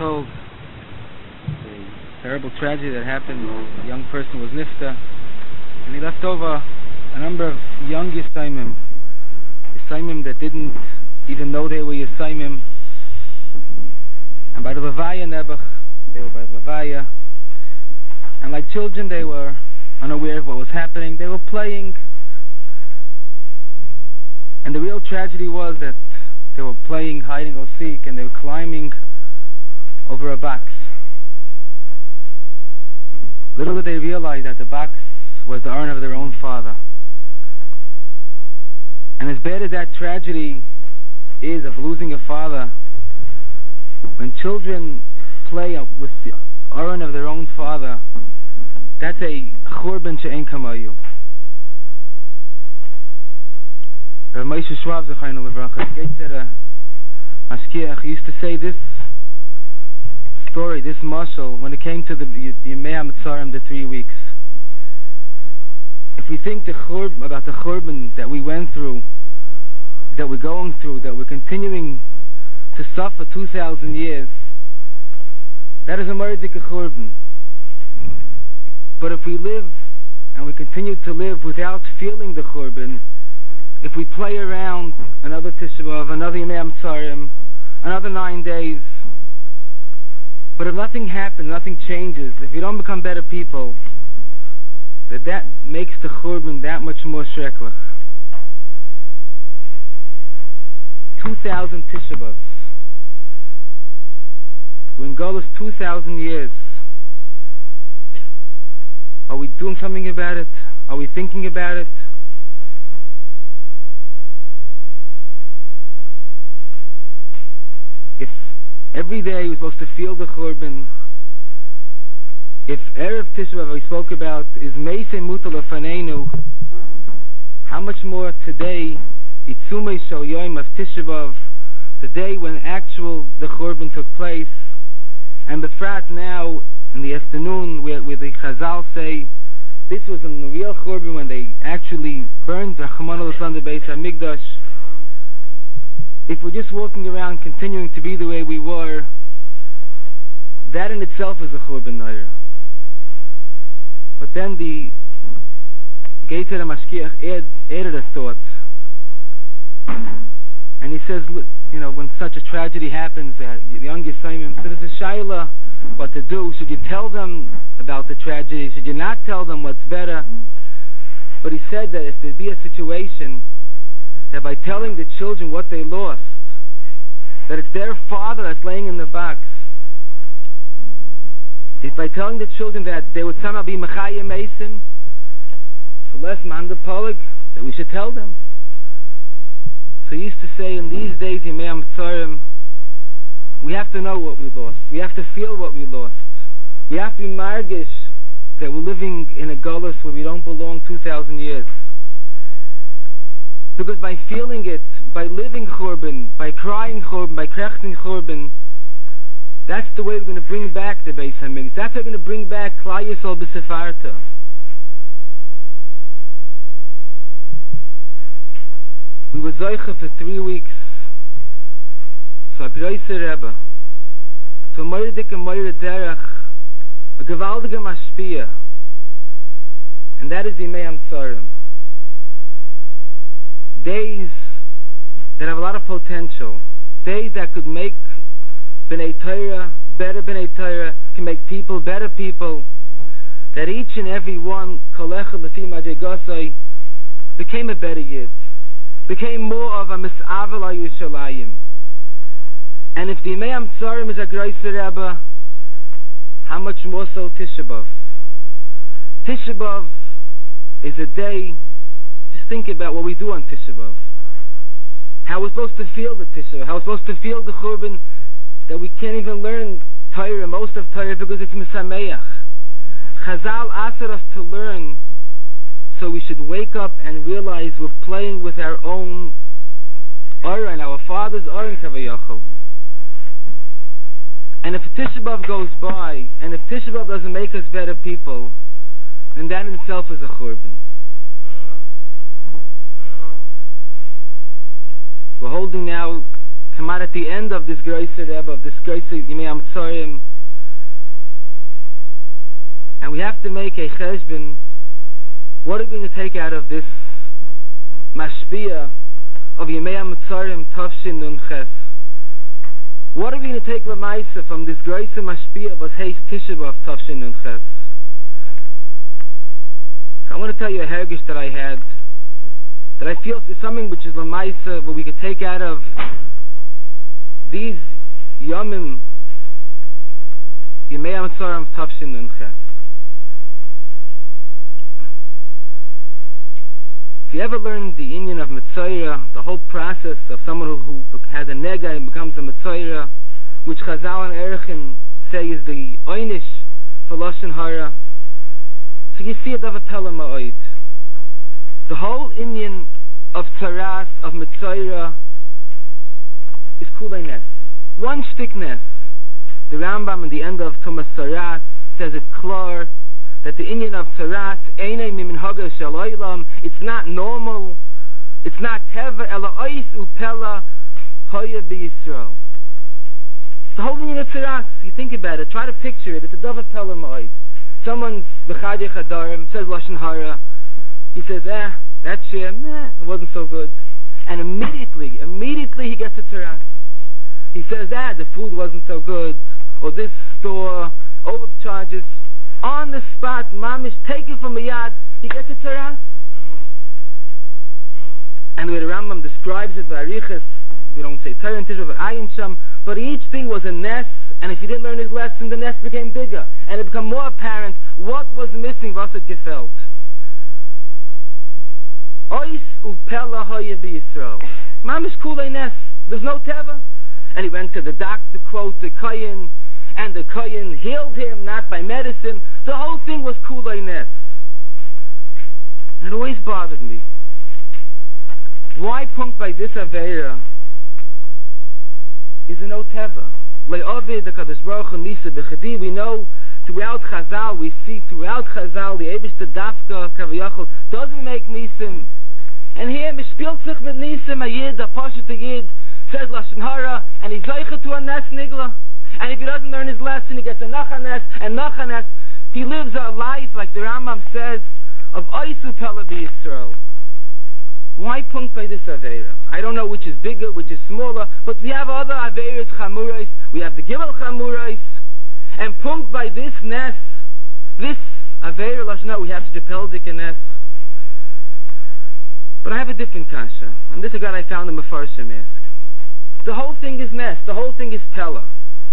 told the terrible tragedy that happened. A young person was nifta, and he left over a number of young Yisaimim that didn't even know they were Yisaimim. And by the Levaya Nebuch, they were by the Levaya, and like children they were unaware of what was happening. They were playing, and the real tragedy was that they were playing hide and go seek, and they were climbing over a box. Little did they realize that the box was the urn of their own father. And as bad as that tragedy is of losing a father, when children play with the urn of their own father, that's a churban she'en kamayu. Rav Moshe Schwab, Zechayna Levracha, the Geitzer Mashkiach, used to say this story, this mashal, when it came to the Yemei HaMetzarim, the 3 weeks. If we think about the churban that we went through, that we're going through, that we're continuing to suffer 2,000 years, that is a murdik churban. But if we live and we continue to live without feeling the churban, if we play around another Tisha B'Av, another Yemei HaMetzarim, another 9 days, but if nothing happens, nothing changes, if we don't become better people, that makes the churban that much more shreklach. 2,000 Tisha B'Avs. We're in Golus 2,000 years. Are we doing something about it? Are we thinking about it? If every day we're supposed to feel the churban, if Erev Tisha B'Av we spoke about is Meisei Mutal Lefaneinu, how much more today, Itzumei Shal Yom of Tisha B'Av, the day when the churban took place, and Befrat now in the afternoon where the Chazal say this was in the real churban when they actually burned the Rachmana Litzlan the Beis HaMikdash. If we're just walking around continuing to be the way we were, that in itself is a churban nair. But then the Geitzer Mashkiach added a thought, and he says, when such a tragedy happens, the young Yisaimim, so there's a shaila what to do. Should you tell them about the tragedy? Should you not tell them what's better? But he said that if there'd be a situation that by telling the children what they lost, that it's their father that's laying in the box, if by telling the children that they would somehow be Mechaya Mason, so less Manda Polig, that we should tell them. So he used to say, in these days, Yemei HaMetzarim, we have to know what we lost. We have to feel what we lost. We have to be margish that we're living in a Golus where we don't belong 2,000 years. Because by feeling it, by living churban, by crying churban, by krechting churban, that's the way we're going to bring back the Beis HaMikdash. That's how we're going to bring back Klal Yisrael b'Sefarta. We were Zoicha for 3 weeks. So a Groise Rebbe, to a Moiridik and Moirid Derech, a Gevaldige Mashpia, and that is the Yemei HaMetzarim. Days that have a lot of potential, days that could make B'nai Torah better B'nai Torah, can make people better people, that each and every one, Kolecha Lefi Madrigosai, became a better Yid, became more of a Mis'avel HaYushalayim. And if the Yemei HaMetzarim is a Groise Rebbe, how much more so Tisha B'Av? Tisha B'Av is a day, just think about what we do on Tisha B'Av. How we're supposed to feel the Tisha B'Av, how we're supposed to feel the churban, that we can't even learn Torah, most of Torah, because it's Misameach. Chazal asked us to learn, so we should wake up and realize we're playing with our own Oren, our father's Oren Kavayachal. And if Tisha B'Av goes by, and if Tisha B'Av doesn't make us better people, then that in itself is a churban. We're holding now come out at the end of this Groiser Rebbe, of this Groiser Yimei HaMitzorim, and we have to make a cheshbon. What are we going to take out of this mashpia of Yimei HaMitzorim Tafshin Nun Ches? What are we going to take Lamaisa from this Groiser mashpia of Heis Tisha B'Av Tafshin Nun Ches? So I want to tell you a hergish that I had, that I feel is something which is Lamaisa, what we could take out of these Yomim Yimei HaMitzorim Tafshin Nun Ches. If you ever learned the inyan of Mitzayra, the whole process of someone who has a nega and becomes a Mitzayra, which Chazal and Erechin say is the Oynish for Lashon Hara, so you see a Davapela Ma'oid. The whole inyan of Tzaras, of Mitzayra, is Kulei Nes. One shtick Nes. The Rambam in the end of Tumas Tzaras says it klar, that the inyan of Tzaras, Einei Miminhaga Shel Olam, it's not normal, it's not Teva, Ela Ois Upela Hoya B'Yisrael. The whole inyan of Tzaras, you think about it, try to picture it, it's a Dava Pella Ma'od. Someone's B'Chadei Chadarim, says Lashon Hara, he says, that shir, it wasn't so good. And immediately he gets a Tzaras. He says, the food wasn't so good, or this store overcharges. On the spot, mamish, take it from the yad, he gets a Tzaras. And the way the Rambam describes it, Bariches, we don't say Torah and Tishra, but Ayin Sham, but each thing was a Nes, and if he didn't learn his lesson, the Nes became bigger, and it became more apparent what was missing, was it gefällt. Ois upela hoye b'Yisrael. Mamish kulei Nes, there's no Teva. And he went to the doctor, quote, the Kohen, and the Kohen healed him, not by medicine. The whole thing was Kulei Nes. It always bothered me. Why punkt by this Aveira is a no Teva? Le'ovid, the Kadosh Baruch Hu, Nisa B'Chadi, we know throughout Chazal, we see throughout Chazal, the Eibishter Dafka, Kaviyachol, doesn't make Nisim. And here, Mishpilt sich mit Nisim, a Yid, a Poshet Yid, says Lashon Hara, and he's Zeicha to a Nes Nigla. And if he doesn't learn his lesson, he gets a Nachanes, and Nachanes, he lives a life, like the Rambam says, of Oisu Pella B'Yisrael. Why punkt by this Aveira? I don't know which is bigger, which is smaller, but we have other Aveiras Chamurais, we have the Gimel Chamurais, and punkt by this Nes, this Aveira Lashon Hara, we have such a Peldik Nes. But I have a different kasha, and this is what I found in Mefarshim ask. The whole thing is Nes, the whole thing is Pella.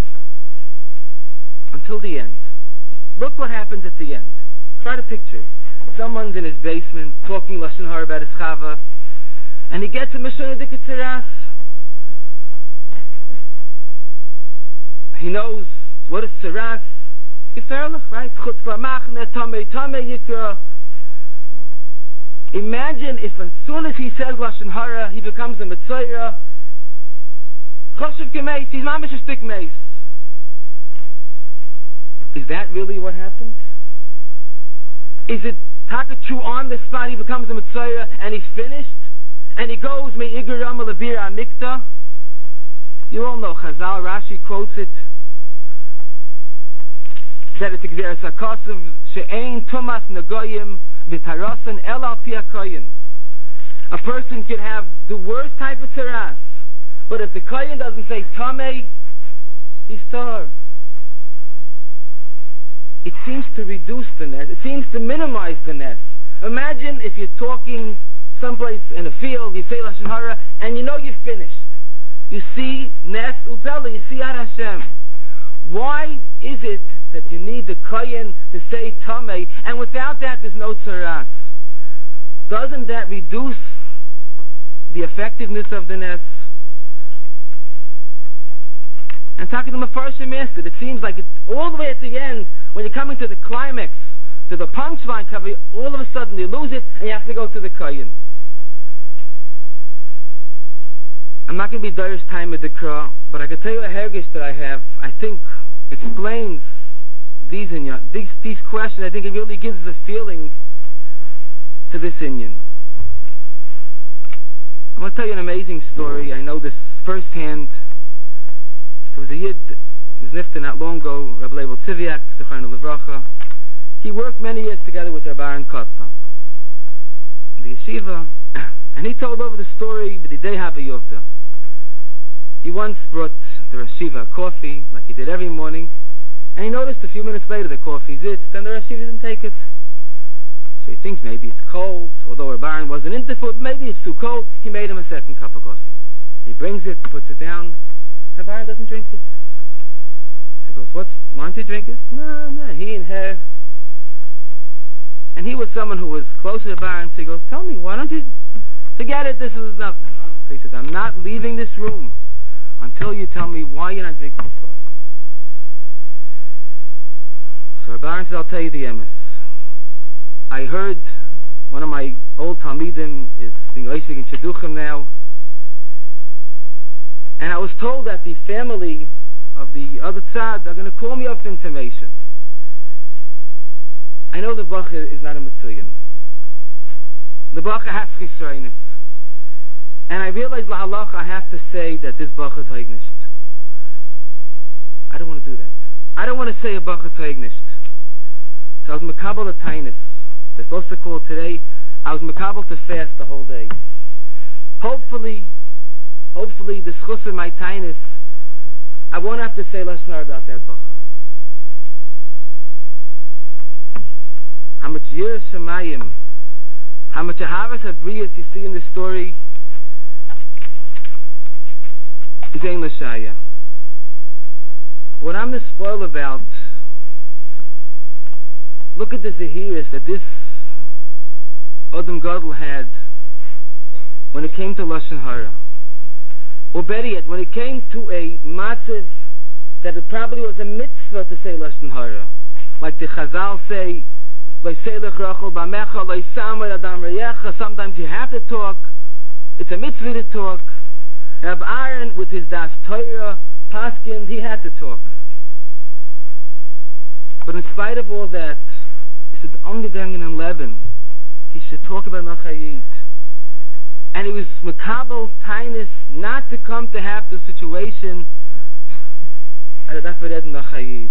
Until the end. Look what happens at the end. Try to picture it. Someone's in his basement talking Lashon Hara about his chava, and he gets a Meshonah Dika Tzaras. He knows what is Tzaras. Geferlich, right? Chutz Lamachne, Tamei Yikra. Imagine if as soon as he says Lashon Hara, he becomes a Mitzayra. Choshev Gemeis, he's mamish a stick meis. Is that really what happened? Is it Takachu on the spot, he becomes a Mitzayra and he's finished? And he goes, Me Igur Rama Labir Amikta? You all know Chazal, Rashi quotes it, that it's Gzeres HaKosav, She'ein Tumas Nagoyim V'Tarasan El Al Pi HaKoyin. A person could have the worst type of Tzaras, but if the Kohen doesn't say Tamei, he's tar. It seems to reduce the Nes. It seems to minimize the Nes. Imagine if you're talking someplace in a field, you say Lashon Hara, and you know you've finished. You see Nes Upela, you see Ad Hashem. Why is it that you need the Kohen to say Tamei, and without that there's no Tzaras? Doesn't that reduce the effectiveness of the Nes? And talking to Mefarshim asked it seems like it's all the way at the end, when you're coming to the climax, to the punchline cover, all of a sudden you lose it and you have to go to the Kohen. I'm not going to be Darius time with the Kra, but I can tell you a hergish that I have, I think explains these questions. I think it really gives the feeling to this inyan. I'm going to tell you an amazing story. I know this firsthand. There was a Yid, he was nifter not long ago, Rabbi Leibel Tziviak, Zechariah Levracha. He worked many years together with Rabbi Aaron Kotler in the yeshiva, and he told over the story, but he did have a Yovda. He once brought the Rashiva coffee, like he did every morning, and he noticed a few minutes later the coffee's itched, and the Rashiva didn't take it. So he thinks maybe it's cold, although Rabbi Aaron wasn't into food, maybe it's too cold. He made him a second cup of coffee. He brings it, puts it down. Rabbi Aaron doesn't drink it. He goes, why don't you drink it? No, he and her. And he was someone who was closer to Rabbi Aaron, so he goes, tell me, why don't you, forget it, this is not. So he says, I'm not leaving this room until you tell me why you're not drinking this coffee. So Rabbi Aaron said, I'll tell you the emes. I heard one of my old Talmidim is being Oisig in Shidduchim now, and I was told that the family of the other tzad are going to call me up for information. I know the Bacha is not a Mitzuyan. The Bacha has Chisrainis. And I realize Lahalacha I have to say that this Bacha Teignisht. I don't want to do that. I don't want to say a Bacha Teignisht. So I was Mekabel the Tainus. They're supposed to call today. I was Mekabel to fast the whole day. Hopefully the schus of my Tainus, I won't have to say Lashon Hara about that Bacha. How much Yiras Shamayim, how much Ahavas Habriyas you see in this story is Ein L'Shaya. What I'm spoiled about, look at the Zahiris that this Adam Gadol had when it came to Lashon Hara. Or better yet, when it came to a matziv that it probably was a mitzvah to say Lashon Hara. Like the Chazal say, sometimes you have to talk. It's a mitzvah to talk. Rabbi Aaron, with his Das Torah, Paskin, he had to talk. But in spite of all that, he said, Ungegangen in Leben, he should talk about Nachayid. And it was Mekabel Tainus not to come to have the situation at Adafared Nachayid.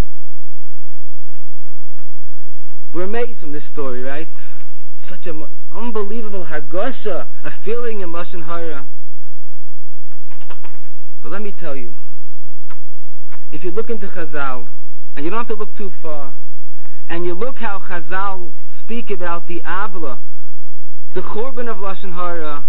We're amazed from this story, right? Such an unbelievable Hagosha, a feeling in Lashon Hara. But let me tell you, if you look into Chazal, and you don't have to look too far, and you look how Chazal speak about the Avla, the Churban of Lashon Hara,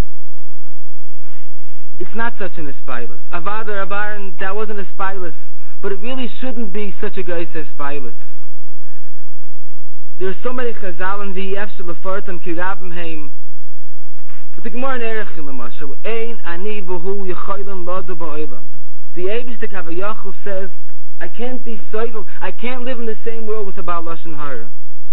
it's not such an espilus. Avada Rabbi Aaron, that wasn't a espilus, but it really shouldn't be such a geis espilus. There are so many Chazalim v'yefshel lefartam kirabim heim. But the Gemara in Erechin l'mashal, ein ani v'hu yecholim lada ba'olam. The Eibishter Kavayachal says, I can't be soivel, I can't live in the same world with a Baal Lashon Hara.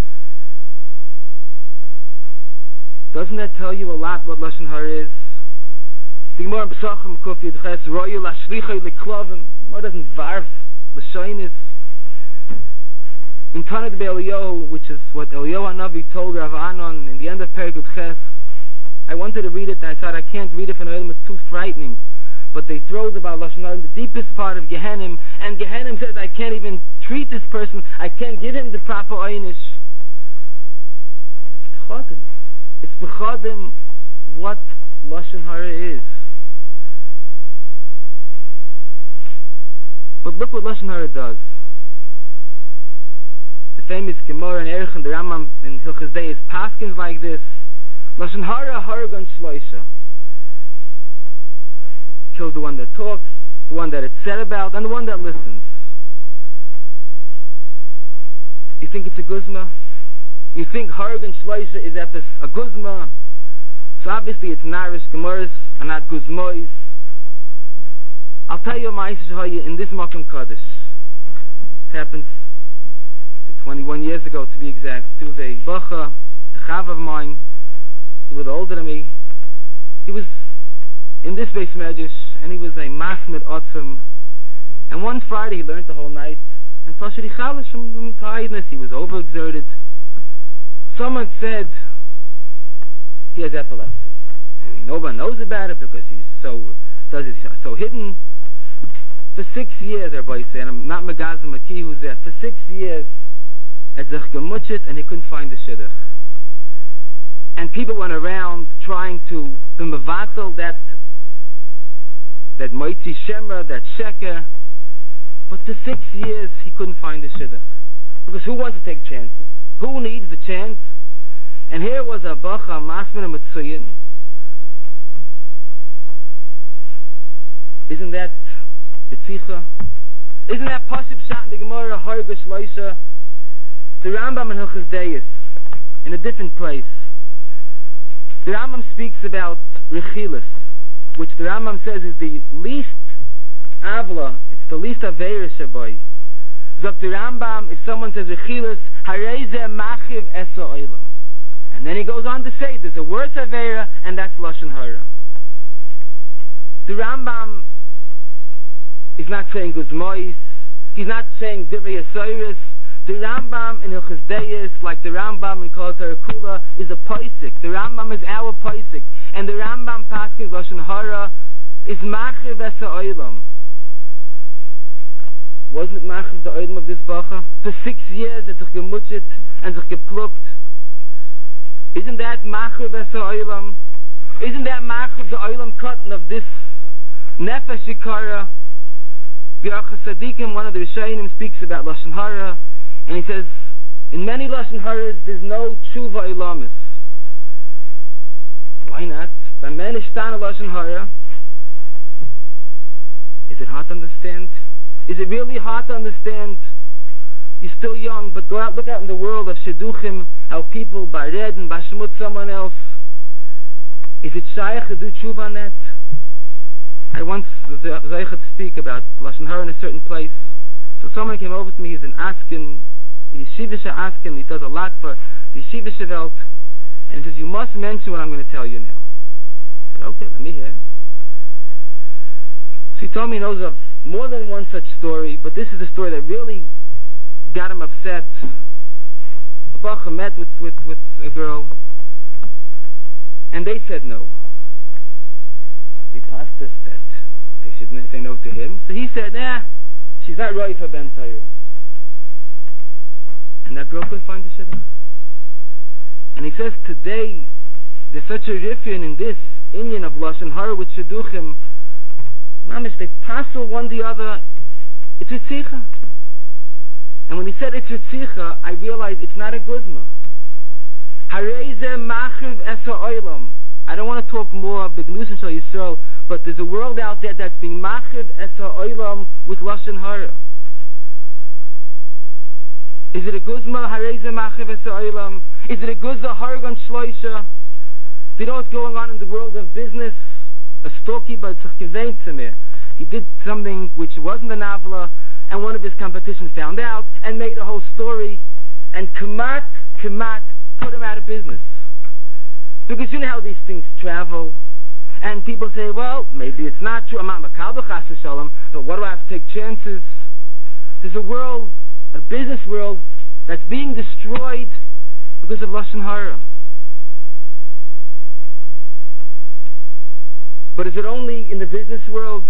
Doesn't that tell you a lot what Lashon Hara is? The Gemara in Pesachim Kuf Yud Ches, royu lashlichai leklavim. The Gemara doesn't varf l'shainis. In Tanakh Eliyahu, which is what Eliyahu Hanavi told Rav Anon in the end of Perikut Ches, I wanted to read it and I thought I can't read it for Noelim, it's too frightening. But they throw the Baal Lashon Hara in the deepest part of Gehenim, and Gehenim says I can't even treat this person, I can't give him the proper einish. It's Tchodim. It's B'chodim what Lashon Hara is. But look what Lashon Hara does. The famous Gemara in Erechin, the Rambam in Hilchos Deis, paskins like this: Lashon Hara Haragon Shloisha. Kills the one that talks, the one that it's said about, and the one that listens. You think it's a guzma? You think Haragon Shloisha is epis a guzma? So obviously it's Narish. Gemaras are not guzmois. I'll tell you a ma'aseh in this Makom Kaddish. It happens 21 years ago, to be exact. There was a bacha, a chav of mine, a little older than me. He was in this base medrash, and he was a masmid otzim. And one Friday he learned the whole night, and Pashari Chalish from tiredness, he was overexerted. Someone said he has epilepsy, and nobody knows about it because he's so does it so hidden. For 6 years, everybody saying, I'm not Megazim Maki who's there. For 6 years, at sich gemutzet, and he couldn't find the shidduch. And people went around trying to be mevatel that moitzi shemra, that sheker. But for 6 years, he couldn't find the shidduch. Because who wants to take chances? Who needs the chance? And here was a bacha, masmina mitzuyin. Isn't that B'tzicha? Isn't that Pashup Shat in the Gemara, Hargash Loisha? The Rambam in Hilchos Deis, in a different place, the Rambam speaks about Rechilas, which the Rambam says is the least Avla, it's the least Aveira Shabai. Zok the Rambam, if someone says Rechilas, Hareze Machiv Esa Oilam. And then he goes on to say, there's a worse Aveira, and that's Lashon Hara. The Rambam is not saying Guzmois, he's not saying Divrei Yisairis. The Rambam in Hilchos Deis, like the Rambam in Kol Torah Kula, is a Paisik. The Rambam is our Paisik. And the Rambam Paskin Lashon Hara is Machiv Esa Oilam. Wasn't it Machiv the Oilam of this Bacha? For 6 years it's sich gemutzet and sich geplukt. Isn't that Machiv Esa Oilam? Isn't that Machiv the Oilam cotton of this Nefesh Shikara? B'Archas Tzadikim, one of the Rishonim, speaks about Lashon Hara, and he says, in many Lashon Haras, there's no Tshuva Ilamis. Why not? By many Shtana Lashon Hara, is it hard to understand? Is it really hard to understand? You're still young, but go out, look out in the world of Shidduchim, how people, by Red and by Shemut someone else, is it Shaykh to do Tshuva on that? I once was able to speak about Lashon Hara in a certain place. So someone came over to me, he's an Askin, he's Yeshivisha Askin, he does a lot for the Yeshivisha Welt, and he says, you must mention what I'm going to tell you now. I said, okay, let me hear. So he told me he knows of more than one such story, but this is a story that really got him upset. A bacha met with a girl, and they said no. We passed this that they shouldn't say no to him. So he said, nah, she's not ready for Ben Torah. And that girl couldn't find the shidduch. And he says today there's such a riffian in this Inyan of Lashon Hara with Shidduchim. Mamish, they passel one the other. It's Ritzicha. And when he said it's Ritzicha, I realized it's not a guzma. Hareze machiv esa oilam. I don't want to talk more of the Gnusim Shal Yisrael, but there's a world out there that's being machiv esa oilam with Lashon Hara. Is it a guzma hareze machiv esa oilam? Is it a guzma hargan shloisha? Do you know what's going on in the world of business? A stoki, but he did something which wasn't an avla, and one of his competitions found out and made a whole story, and kamat put him out of business. Because you know how these things travel, and people say, well, maybe it's not true, I'm not makabel chas v'shalom, but what do I have to take chances? There's a world, a business world, that's being destroyed because of Lashon Hara. But is it only in the business world?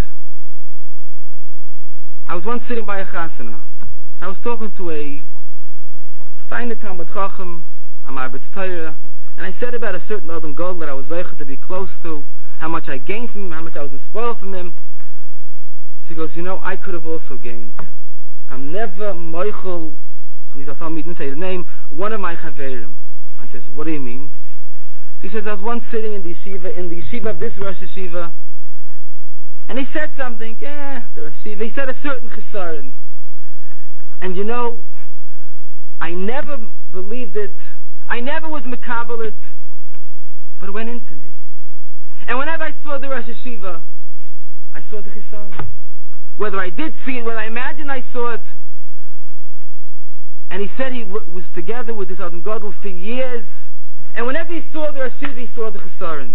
I was once sitting by a chasana. I was talking to a fine Talmud Chacham, a Marbetz Torah, and I said about a certain Adam Gadol that I was zeicher to be close to, how much I gained from him, how much I was spoiled from him. She goes, you know, I could have also gained. I'm never moichel, please don't tell me, he didn't say the name, one of my chaverim. I says, what do you mean? He says, I was once sitting in the yeshiva of this Rosh Yeshiva, and he said something, the Rosh Yeshiva, he said a certain chesaron. And you know, I never believed it, I never was makabel it, but it went into me. And whenever I saw the Rosh Yeshiva, I saw the chesaron. Whether I did see it, whether I imagined I saw it. And he said he was together with this Adam Gadol for years, and whenever he saw the Rosh Yeshiva, he saw the chesaron.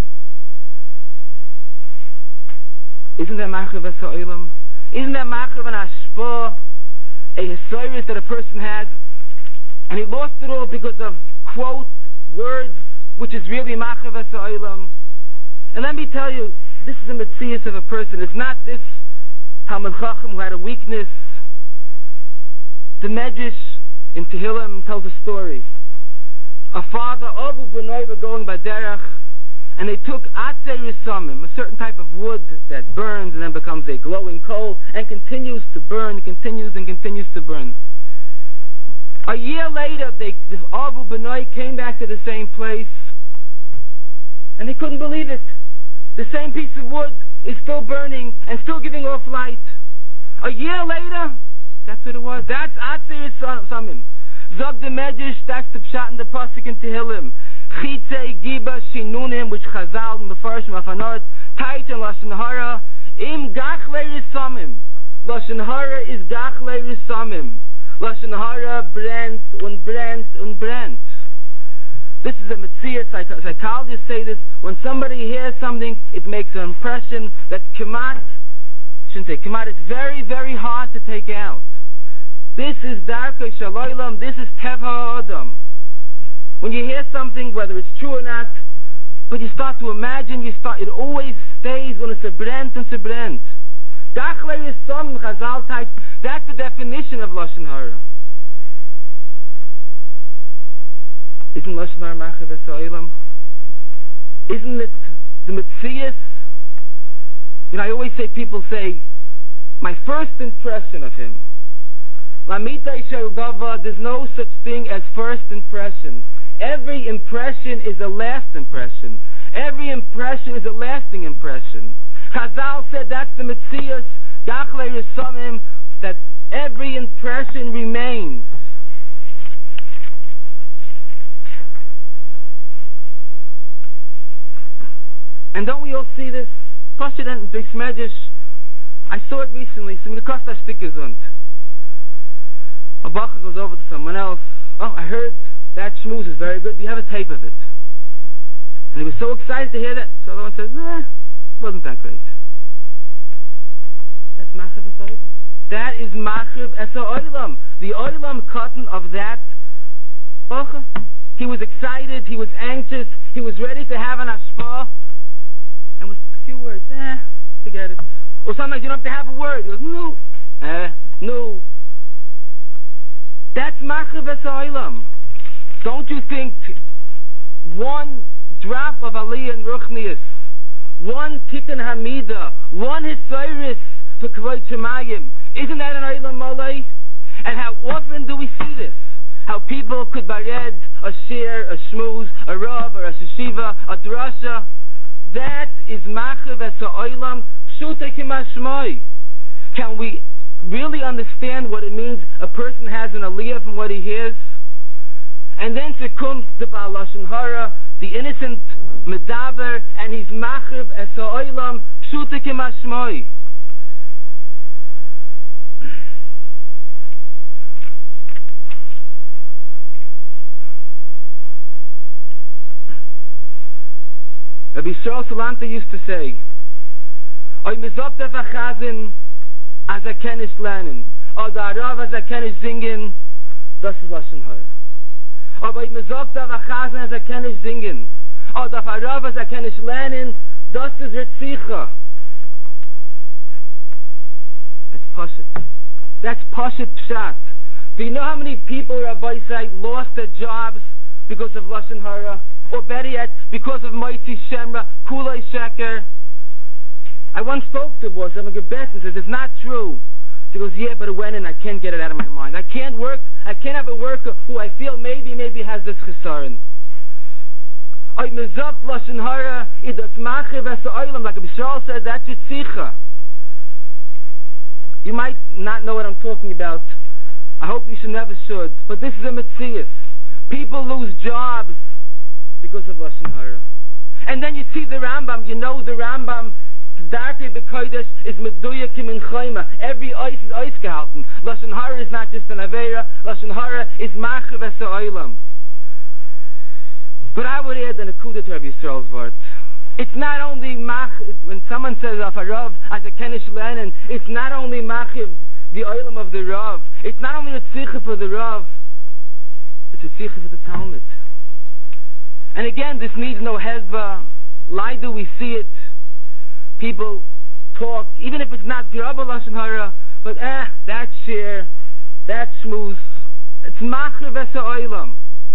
Isn't that machav esa oilam? Isn't that machav an ashpa, a hisoris that a person has, and he lost it all because of quote words, which is really machav esa oilam? And let me tell you, This is a metzias of a person. It's not this Talmud Chacham who had a weakness. The Medrash in Tehillim tells a story. A father, Abu B'nai, were going by derech, and they took Atzei Risamim, a certain type of wood that burns and then becomes a glowing coal and continues to burn, continues to burn. A year later, the Abu B'nai came back to the same place, and they couldn't believe it. The same piece of wood is still burning and still giving off light. A year later, that's what it was. That's Atzei Risamim. Zog the Medrash, that's the Pshat in the Pasuk in Tehillim. Chitzei Giba Shinunim, which Chazal in the first Mafanot, Tait and Lashon Hara, Im Gachlei Risamim. Lashon Hara is Gachlei Risamim. Lashon Hara brennt und brennt und brennt. This is a Metzias. Psychologists say this. When somebody hears something, it makes an impression that's Kemat. Shouldn't say Kemat. It's very, very hard to take out. This is Darkei Shaloylam. This is Teva Adam. When you hear something, whether it's true or not, but you start to imagine, it always stays when it's a brand and a brand. Gachlei Risamim, Chazal type. That's the definition of Lashon Hara. Isn't Lashon Hara Machav Es Ha'olam? Isn't it the Metzias? I always say, people say, my first impression of him. Lamitai Shel Dava, there's no such thing as first impression. Every impression is a last impression. Every impression is a lasting impression. Chazal said that's the Metzias, Gachlei Risamim, that every impression remains. And don't we all see this? Pashut and Beis Medrash. I saw it recently. So the Kosta Shtikazund. A bacher goes over to someone else. Oh, I heard that shmooze is very good. Do you have a tape of it? And he was so excited to hear that. So the other one says, nah, it wasn't that great. That's Machav Es Ha'olam. That is Machav Es Ha'olam. The Olam cotton of that bacher. He was excited. He was anxious. He was ready to have an ashpah. And with a few words, forget it. Or sometimes you don't have to have a word. He goes, no, no. That's Machav Es Ha'olam. Don't you think one drop of Aliyah and Ruchnius, one Tikkun Hamida, one Hisoiris for Kavod Shemayim, isn't that an Olam Malay? And how often do we see this? How people could bared a shir, a shmooze, a rav, or a sheshiva, a drasha. That is Machav Es Ha'olam, Pshutei K'mashmoi. Can we really understand what it means a person has an aliyah from what he hears? And then to come the Baal Lashon Hara, the innocent medaber, and he's Machav Es Ha'olam, Pshutei K'mashmoi. Rabbi Yisrael Salanta used to say, Oy mizok daf achazin as a kenish lernen, or the arav as a kenish zingen, das is Lashon Hara. Or oy mizok daf achazin as a kenish zingen, or the arav as a kenish lernen, das is Ritzicha. That's Pashut. That's Pashut Pshat. Do you know how many people, Rabbi say, lost their jobs because of Lashon Hara? Or better yet, because of Moitzi Shemra, Kulei Sheker. I once spoke to a boss, I'm a gebet, and says, it's not true. She goes, yeah, but it went in, I can't get it out of my mind. I can't have a worker who I feel maybe has this chesaron. Oy mezok Lashon Hara, idas Machav Es Ha'olam, like Abishal said, that's Yitzicha. You might not know what I'm talking about. I hope you should never should. But this is a Metzias. People lose jobs because of Lashon Hara. And then you see the Rambam, the Rambam, Darkei B'Kodesh is Meduya Kim in Chayma. Every ice is ice gehalten. Lashon Hara is not just an Aveira, Lashon Hara is Machav Es Ha'olam. But I would add an akuda to Rabbi Yisrael's word. It's not only when someone says of a Rav as a Kenish Lenin, it's not only Machav, the Olam of the Rav. It's not only a Tzricha for the Rav, it's a Tzricha for the Talmud. And again, this needs no hezbah. Why do we see it? people talk, even if it's not Rabba Lashon Hara, but that share, that shmooze, it's Machriv Esa Oilam.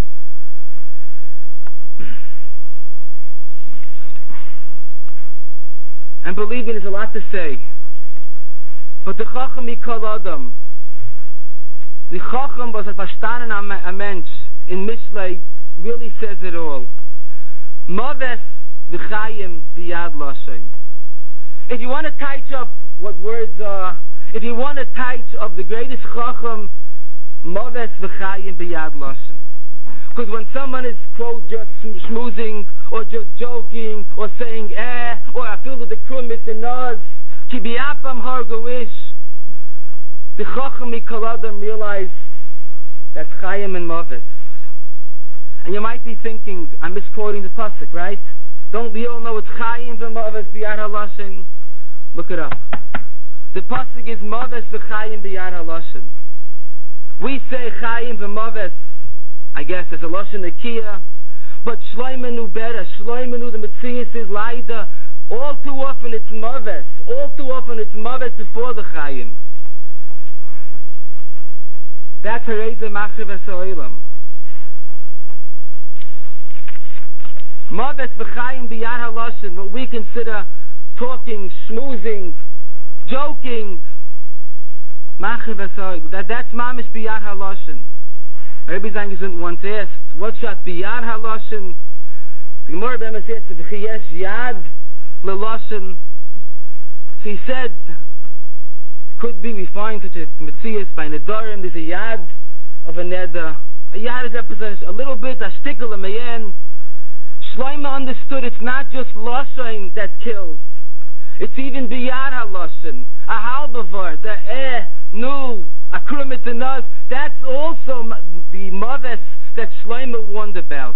And believe me, there's a lot to say. But the Chacham Mikol Adam, the Chacham was a verstanden a Mensch in Mishlei, really says it all. Maves v'chayim biyad lashon. If you want to touch up what words are, if you want to touch up the greatest Chacham, Maves v'chayim biyad lashon. Because when someone is, quote, just schmoozing, or just joking, or saying, or I feel with the krum mit the nose, ki bi'apam har goish, the Chacham Mikol Adam realize that's Chayim and Maves. And you might be thinking, I'm misquoting the pasuk, right? Don't we all know it's Chayim and Maves biyad halashon? Look it up. The pasuk is Maves v'chayim biyad halashon. We say Chayim and Maves, I guess there's a lashon nekiya, but shloimenu better. Shloimenu, the Metzias is laida. All too often it's Maves. All too often it's Maves before the Chayim. That's Hareza Machriv Esa Oilam. Maves v'chayim biyad halashon, what we consider talking, schmoozing, joking. Machriv Esa Oilam. That's mamish biyad halashon. Rabbi Zangerzund once asked, what's that biyad halashon? The Gemara B'Emes says, v'chiyesh yad l'lashon. So he said, could be we find such a metzias by nedarim. There's a yad of a neder. A yad is represents a little bit, a shtickle, a mayen. Shlomo understood it's not just lashon that kills. It's even biyad halashon, a halbavar, the nu, a krumit nuz. That's also the maves that Shlomo warned about.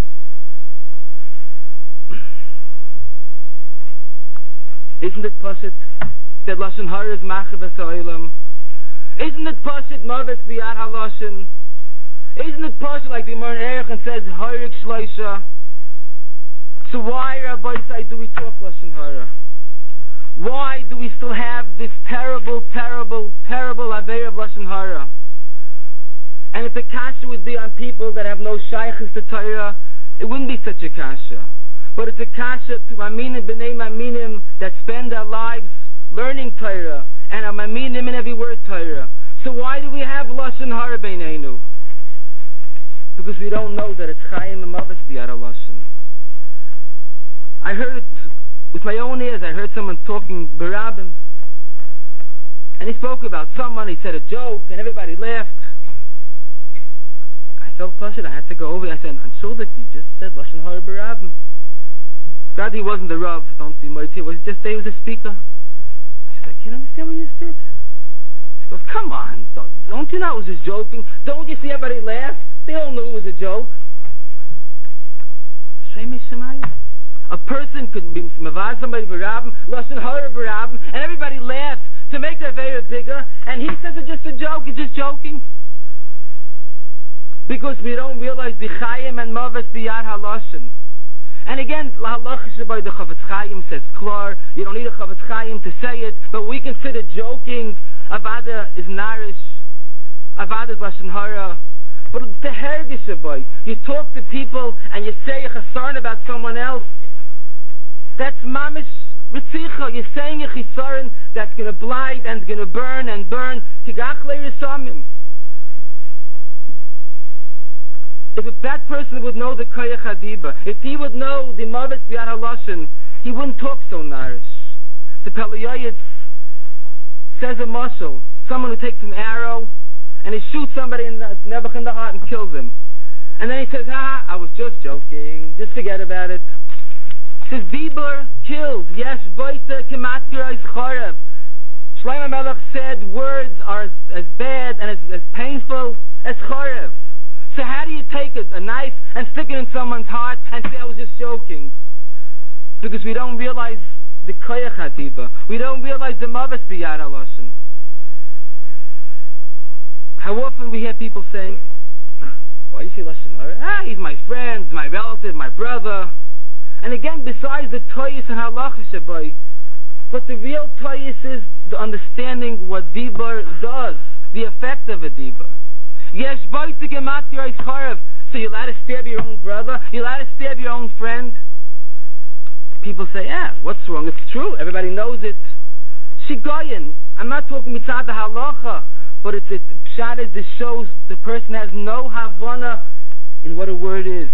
Isn't it pashut that lashon hara is Machriv Esa Oilam? Isn't it pashut maves biyad halashon? Isn't it pashut like the Gemara Erech says harik shloisha? So why, Rabbi Say, do we talk lashon hara? Why do we still have this terrible, terrible, terrible aveira of lashon hara? And if the kasha would be on people that have no shaykhs to Torah, it wouldn't be such a kasha. But it's a kasha to maminim b'nei maminim that spend their lives learning Torah and are maminim in every word Torah. So why do we have lashon hara beineinu? Because we don't know that it's chayim and maves biyad halashon. I heard it with my own ears. I heard someone talking berabim, and he spoke about someone. He said a joke, and everybody laughed. I felt pashut. I had to go over. I said, "I'm sure that you just said lashon hara berabim." God, he wasn't the rav. Don't be mighty. He was a speaker. I said, "I can't understand what you just did." He goes, "Come on, don't you know it was just joking? Don't you see everybody laugh? They all knew it was a joke." Shemei Shemayim. A person could be mavad somebody berabim, lashon hara berabim, and everybody laughs to make their very bigger, and he says it's just a joke. He's just joking. Because we don't realize the chayim and maves biyad halashon. And again, lahalachish by the Chavetz Chaim says klar. You don't need a Chavetz Chaim to say it, but we consider joking. Avada is narish. Avada is lashon hara. But it's the hergish boy. You talk to people and you say a chasarn about someone else. That's mamish ritzicha. You're saying a chisaron that's going to blind and going to burn and burn. Kigach le'yisamim. If that person would know the koyach hadiba, if he would know the maves biyad halashon, he wouldn't talk so narish. The Peliyayitz says a mashal, someone who takes an arrow and he shoots somebody in the nebuch in the heart and kills him. And then he says, I was just joking, just forget about it. Says Dibur kills. Yes, boite kematkira is chorev. Shlomo Melech said words are as bad and as painful as chorev. So how do you take a knife and stick it in someone's heart and say I was just joking? Because we don't realize the koyach hadiba. We don't realize the maves biyad halashon. How often we hear people saying, "Why you say lashon hara? He's my friend, my relative, my brother." And again, besides the toyis and halachas shabai, But the real toyis is the understanding what dibur does, the effect of a dibur. Yesh boite gemat yois chorev. So you're allowed to stab your own brother? You're allowed to stab your own friend? People say, what's wrong? It's true. Everybody knows it. Shigoyin. I'm not talking mitzad the halacha, but it's a pshat is this shows the person has no havana in what a word is.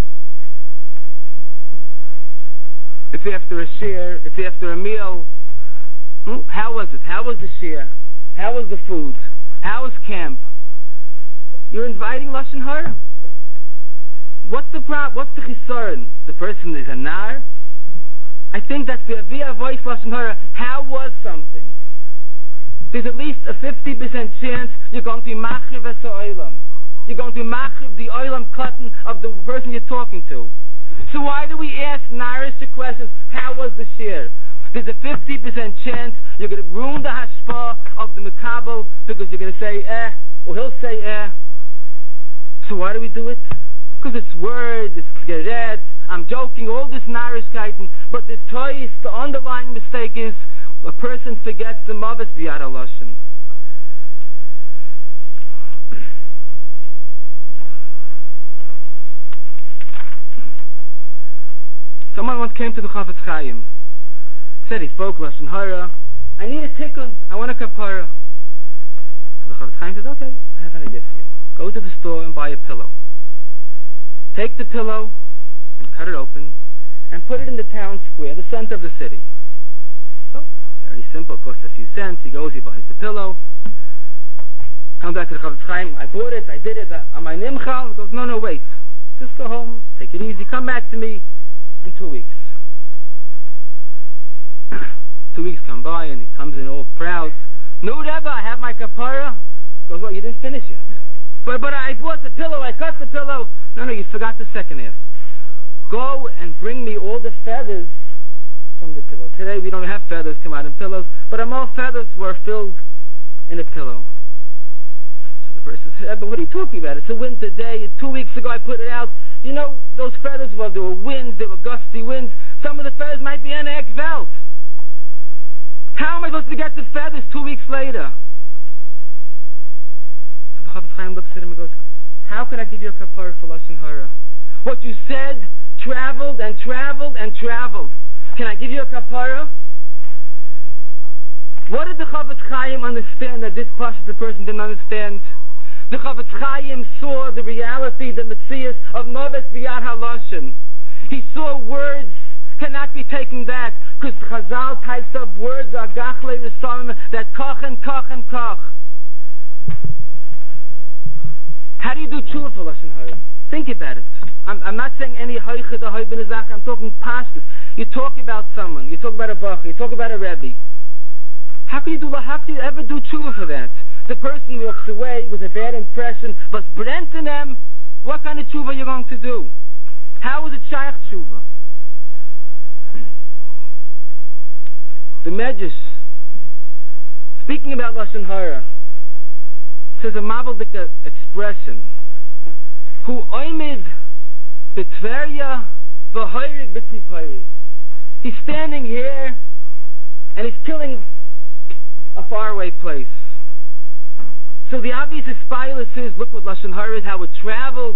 If after a shir, if after a meal, how was it? How was the shir? How was the food? How was camp? You're inviting lashon hara. What's the problem? What's the chisaron? The person is a nar? I think that's the avia voice lashon hara. How was something? There's at least a 50% chance you're going to be machriv es ha'olam. You're going to be machriv the olam cotton of the person you're talking to. So why do we ask narish questions? How was the shir? There's a 50% chance you're going to ruin the hashpah of the mekabel because you're going to say or he'll say So why do we do it? Because it's words, it's geret, I'm joking, all this narishkeiten, but the toys, the underlying mistake is a person forgets the mavis biyad haloshen. Someone once came to the Chafetz Chaim, said he spoke lashon hara. I need a tikkun, I want a kapara. So the Chafetz Chaim says, okay, I have an idea for you. Go to the store and buy a pillow. Take the pillow and cut it open and put it in the town square, the center of the city. So, very simple, costs a few cents. He goes, he buys the pillow. Comes back to the Chafetz Chaim, I bought it, I did it, am I nimchal? He goes, no, wait. Just go home, take it easy, come back to me in 2 weeks. 2 weeks come by and he comes in all proud. No, Rebbe, I have my kapara. Goes, well, you didn't finish yet. But I bought the pillow, I cut the pillow. No, you forgot the second half. Go and bring me all the feathers from the pillow. Today we don't have feathers come out in pillows, but all feathers were filled in a pillow. So the person says, but what are you talking about? It's a winter day. 2 weeks ago I put it out. You know, those feathers, well, there were winds, there were gusty winds. Some of the feathers might be an ekvelt. How am I supposed to get the feathers 2 weeks later? So the Chafetz Chaim looks at him and goes, how can I give you a kapara for lashon hara? What you said traveled and traveled and traveled. Can I give you a kapara? What did the Chafetz Chaim understand that this pashut the person didn't understand? The Chafetz Chaim saw the reality, the metzias of maves biyad haloshen. He saw words cannot be taken back because Chazal types up words are gachle resamim that koch and koch and koch. How do you do tshuva for lashon hara? Think about it. I'm not saying any hoichid or hoibin azach. I'm talking pashtus. You talk about someone. You talk about a bacher. You talk about a rebbe. How can you ever do tshuva for that? The person walks away with a bad impression. Was brennt in them? What kind of tshuva are you going to do? How is it shaykh tshuva? The Medrash, speaking about lashon hara, says a mavaldika expression. Hu oimid betveria v'hoirig b'tzipari. He's standing here and he's killing a faraway place. So the obvious aspirus is, look what lashon hara is, how it travels.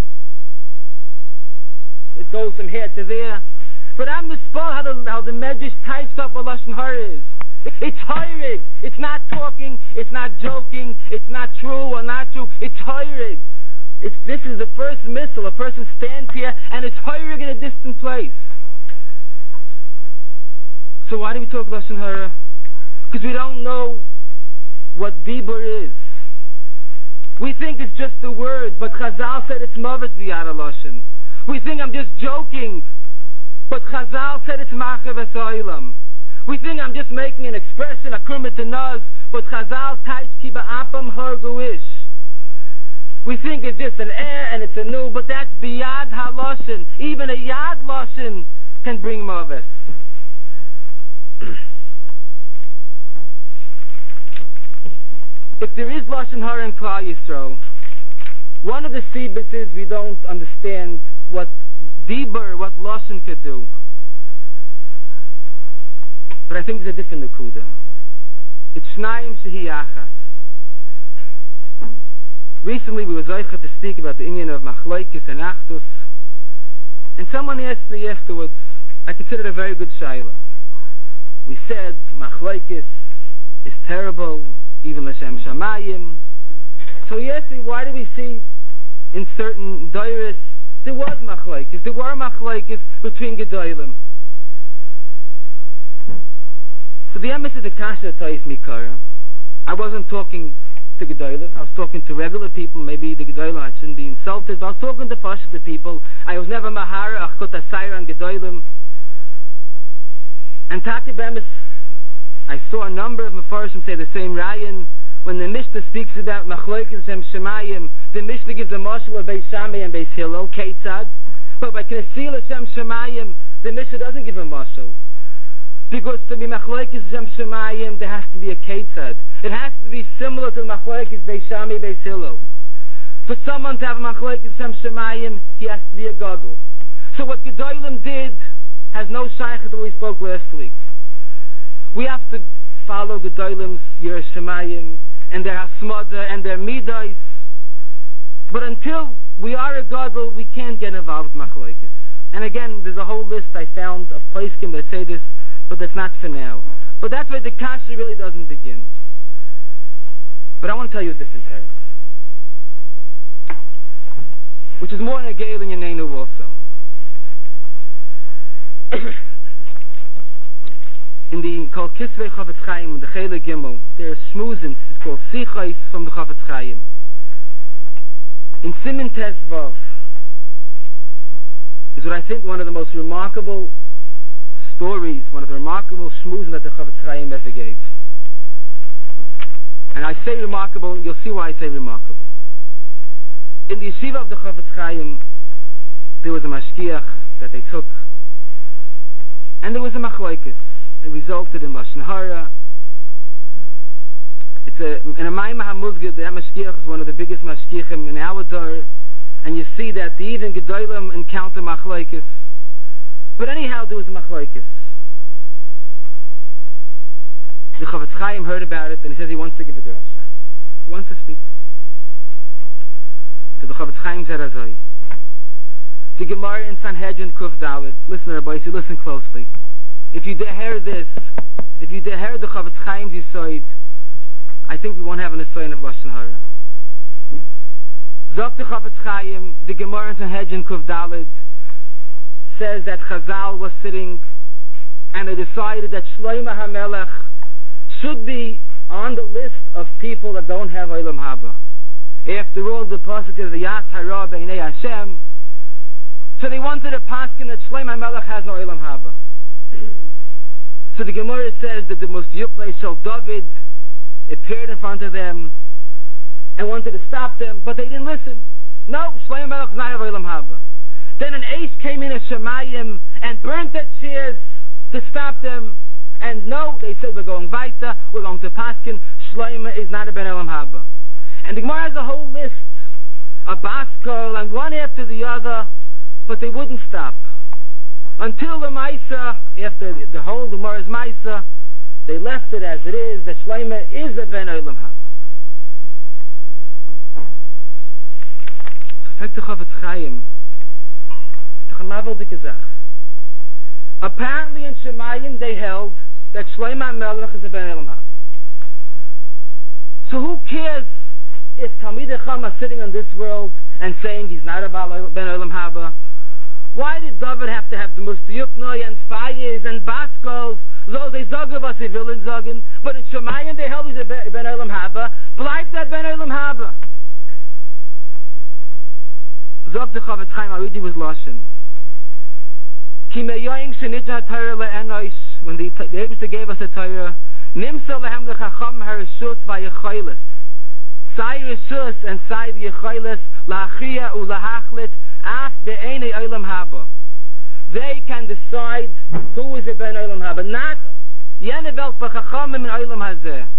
It goes from here to there. But I'm the spot how the Medrash types up what lashon hara is. It's hoirig. It's not talking. It's not joking. It's not true or not true. It's hoirig. This is the first missile. A person stands here and it's hoirig in a distant place. So why do we talk lashon hara? Because we don't know what dibur is. We think it's just a word, but Chazal said it's mavis biyad haloshen. We think I'm just joking, but Chazal said it's machriv es ha'olam. We think I'm just making an expression, a kurmet naz, but Chazal taich ki ba'apam hargu ish. We think it's just an and it's a nu, but that's biyad haloshen. Even a yad loshen can bring mavis. If there is lashon hara in Klal Yisrael, one of the sibos is we don't understand what dibur, what lashon could do. But I think there's a different Nakuda. It's Shnayim Shehi Achas. Recently we were Zoicha to speak about the Inyan of Machloikis and Achdus, and someone asked me afterwards, I considered a very good Shaila. We said Machloikis is terrible, even L'Shem Shamayim. So he asked me, why do we see in certain Dairis there were Machloikis between Gedolim? So the emes of the Kasha Tais Mikara, I wasn't talking to Gedolim, I was talking to regular people. Maybe the Gedolim I shouldn't be insulted, but I was talking to Pashut people. I was never Mahara, Achkot Asayra and Gedolim. And Taki Bemis, I saw a number of Mefarshim say the same Ryan. When the Mishnah speaks about Machloikis Shem Shemayim, the Mishnah gives a mashal of Beis Shammai and Beis Hillel, Ketzad. But by Knessil Shem Shemayim, the Mishnah doesn't give a mashal. Because to be Machloikis Shem Shemayim, there has to be a Ketzad. It has to be similar to the Machloikis Beis Shammai, Beis Hillel. For someone to have a Machloikis Shem Shemayim, he has to be a Gadol. So what Gedolim did has no shaykhah to what we spoke last week. We have to follow Gedolim's Yerei Shemayim and their Hasmada and their Midas. But until we are a Gadol, we can't get involved with Machloikis. And again, there's a whole list I found of Poskim that say this, but that's not for now. But that's where the Kasha really doesn't begin. But I want to tell you a different teretz, which is more in a Geil in Yanenu also. In the called Kisvei Chafetz Chaim, in the Chele Gimel, there are shmuzins, it's called Sichais from the Chafetz Chaim. In Siman Tes Vav is what I think one of the most remarkable stories, one of the remarkable shmuzin that the Chafetz Chaim ever gave. And I say remarkable, you'll see why I say remarkable. In the yeshiva of the Chafetz Chaim, there was a mashkiach that they took, and there was a machloikis. It resulted in Lashon Hara. In a Maimah HaMuzgid, the mashkiach is one of the biggest mashkiachim in our dar, and you see that the even Gedolim encounter machloikis. But anyhow, there was a machloikis. The Chafetz Chaim heard about it, and he says he wants to give a drasha. He wants to speak. So the Chafetz Chaim said Azai. The Gemara in Sanhedrin Kuf Dalet. Listen, everybody, so listen closely. If you hear this, if you hear the Chafetz Chaim's Yisoid, I think we won't have an Yisoid of Lashon Hara. Zok the Chafetz Chaim, the Gemara in Sanhedrin Kuf Dalet says that Chazal was sitting, and they decided that Shlomo HaMelech should be on the list of people that don't have Olam Haba. After all, the pasuk is the Yas Hara Beinei Hashem. So they wanted a paskin that Shlomo HaMelech has no Olam Haba. So the Gemara says that the most Yuknei Shel David appeared in front of them and wanted to stop them, but they didn't listen. No, Shlomo HaMelech does not have Olam Haba. Then an Eish came in a Shemayim and burnt their chairs to stop them. And no, they said, we're going weiter, we're going to Paskin, Shlomo is not a Ben Olam Haba. And the Gemara has a whole list of Baskol and one after the other, but they wouldn't stop. Until the Maisa, after the whole Gemara's Maisa, they left it as it is, that Shlomo is a Ben Olam Haba. So, Fekte Chafetz Chaim, apparently in Shemayim they held that Shlomo HaMelech is a Ben Olam Haba. So who cares if Talmidei Chacham are sitting in this world and saying he's not a Ben Olam Haba? Why did David have to have the Mustayuknoi and fires and baskos? Though they zog of us a villain zogging, but in Shemayim they held he's a Ben Olam Haba. Bleibt that Ben Olam Haba? Zog the Chafetz Chaim, I read you with Lashon. When the Eibishter gave us a Torah, Nimsa lehem lechacham harishus vayechoilis. Sai rishus and sai v'yechoilis la'achia u'la'hachlit af be'enei olam haba. They can decide who is a ben olam haba, not yenevel b'chachamim in olam hazeh.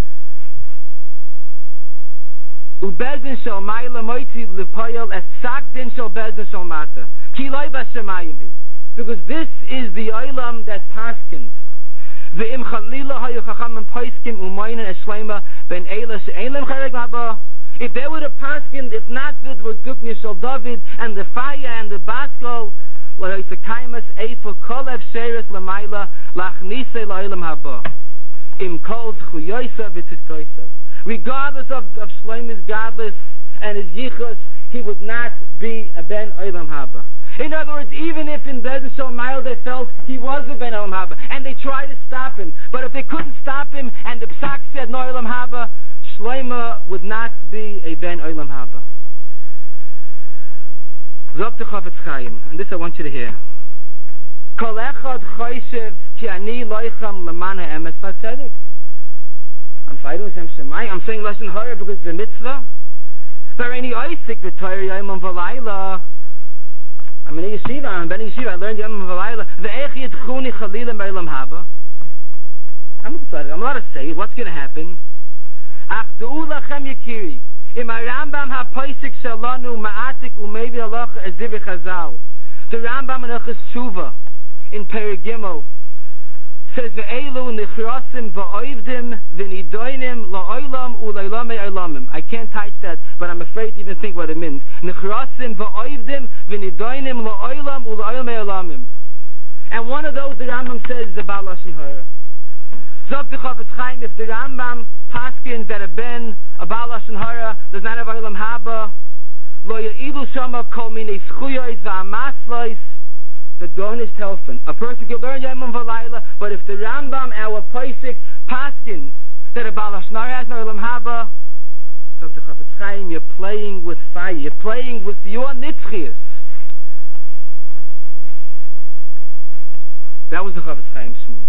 U'bezdin shel mayla moitzi l'poyel es tzak din shel bezdin shel mata. Ki loy b'shemayim hi. Because this is the olam that paskins. Ve'im chalila hayu chachamim poiskim umaynen eshleima ben eila she'en lem chereg haba. If they would have paskin, if not it was Duknya Shal David and the fire and the baskol, like the kaimas eifo kolev sheres lemaila lachnise la'ilam haba. Im kol zchuyoysa v'tzitkoysa. Regardless of Shlomo's godless and his yichus, he would not be a ben olam haba. In other words, even if in Bezdin Shal Mail they felt he was a ben olam haba, and they tried to stop him, but if they couldn't stop him and the psak said no olam haba, Shlomo would not be a ben olam haba. Zok the Chofetz Chaim, and this I want you to hear. Kol echad choyshev ki ani loicham leman ha'emes v'tzedek. I'm fighting with Shem Shemai. I'm saying Lashon Hara because it's a mitzvah. V'reini oisik v'toyer yomam v'layla. I'm in a yeshiva. I'm in a yeshiva. I learned yomam v'layla. V'eich yidchuni chalila me'olam haba. I'm excited. I'm allowed to say it. What's going to happen? Ach du'u lachem yekiri. Im Rambam ha-poisik shalanu ma'atik u'mevi halacha ezivi chazal. The Rambam in Hilchos Tshuva in Perek Gimel says ve'elu nichrasim va'oivdim v'nidoinim la'olam u'leilamei olamim. I can't type that, but I'm afraid to even think what it means. Nichrasim va'oivdim v'nidoinim la'olam u'leilamei olamim. And one of those the Rambam says is about Lashon Hara. Zok the Chofetz Chaim, if the Rambam paskins that have been about Lashon Hara does not have olam haba, lo ya'idu shama kol minei zchuyos va'amaslois. The Donish Telfin. A person can learn Yomam v'Layla, but if the Rambam, our Paisik, paskins that a Baal Lashon Hara has no olam haba, so the Chofetz Chaim, you're playing with fire. You're playing with your nitzchias. That was the Chofetz Chaim smooth.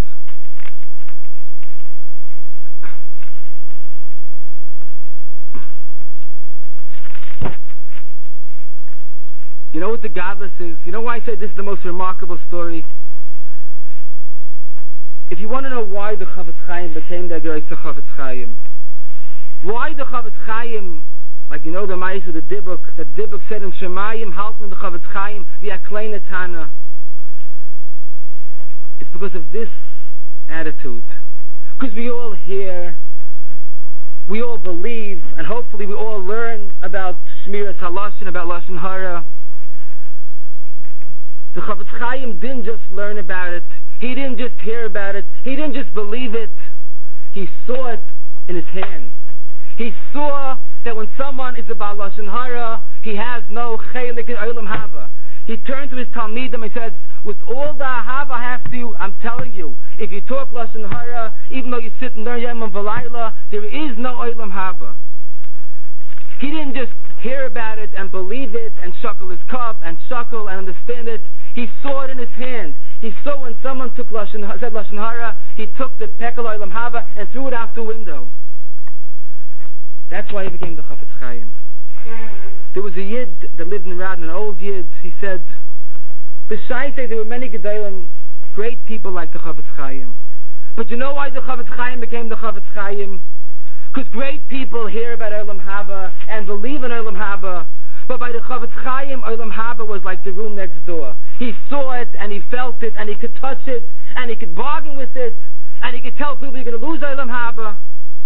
You know what the godless is? You know why I said this is the most remarkable story? If you want to know why the Chofetz Chaim became the Gereitzer Chofetz Chaim, why the Chofetz Chaim, like you know the Ma'is of the Dibuk, that Dibuk said in Shemayim, halten the Chofetz Chaim, via Kleine Tana. It's because of this attitude. Because we all hear, we all believe, and hopefully we all learn about Shmiras HaLashon, about Lashon Hara. The Chofetz Chaim didn't just learn about it. He didn't just hear about it. He didn't just believe it. He saw it in his hands. He saw that when someone is about Lashon Hara, he has no chelik in olam haba. He turned to his Talmidim and says, with all the ahava I have to you, I'm telling you, if you talk Lashon Hara, even though you sit and learn Yomam v'Layla, there is no olam haba. He didn't just hear about it and believe it and shuckle his cup and shuckle and understand it. He saw it in his hand. He saw when someone said Lashon Hara, he took the pekel olam haba and threw it out the window. That's why he became the Chofetz Chaim. There was a Yid that lived in Radin, an old Yid. He said, besides that there were many Gedolim, great people like the Chofetz Chaim. But you know why the Chofetz Chaim became the Chofetz Chaim? Because great people hear about olam haba and believe in olam haba. But by the Chofetz Chaim, olam haba was like the room next door. He saw it and he felt it and he could touch it and he could bargain with it and he could tell people you're going to lose olam haba.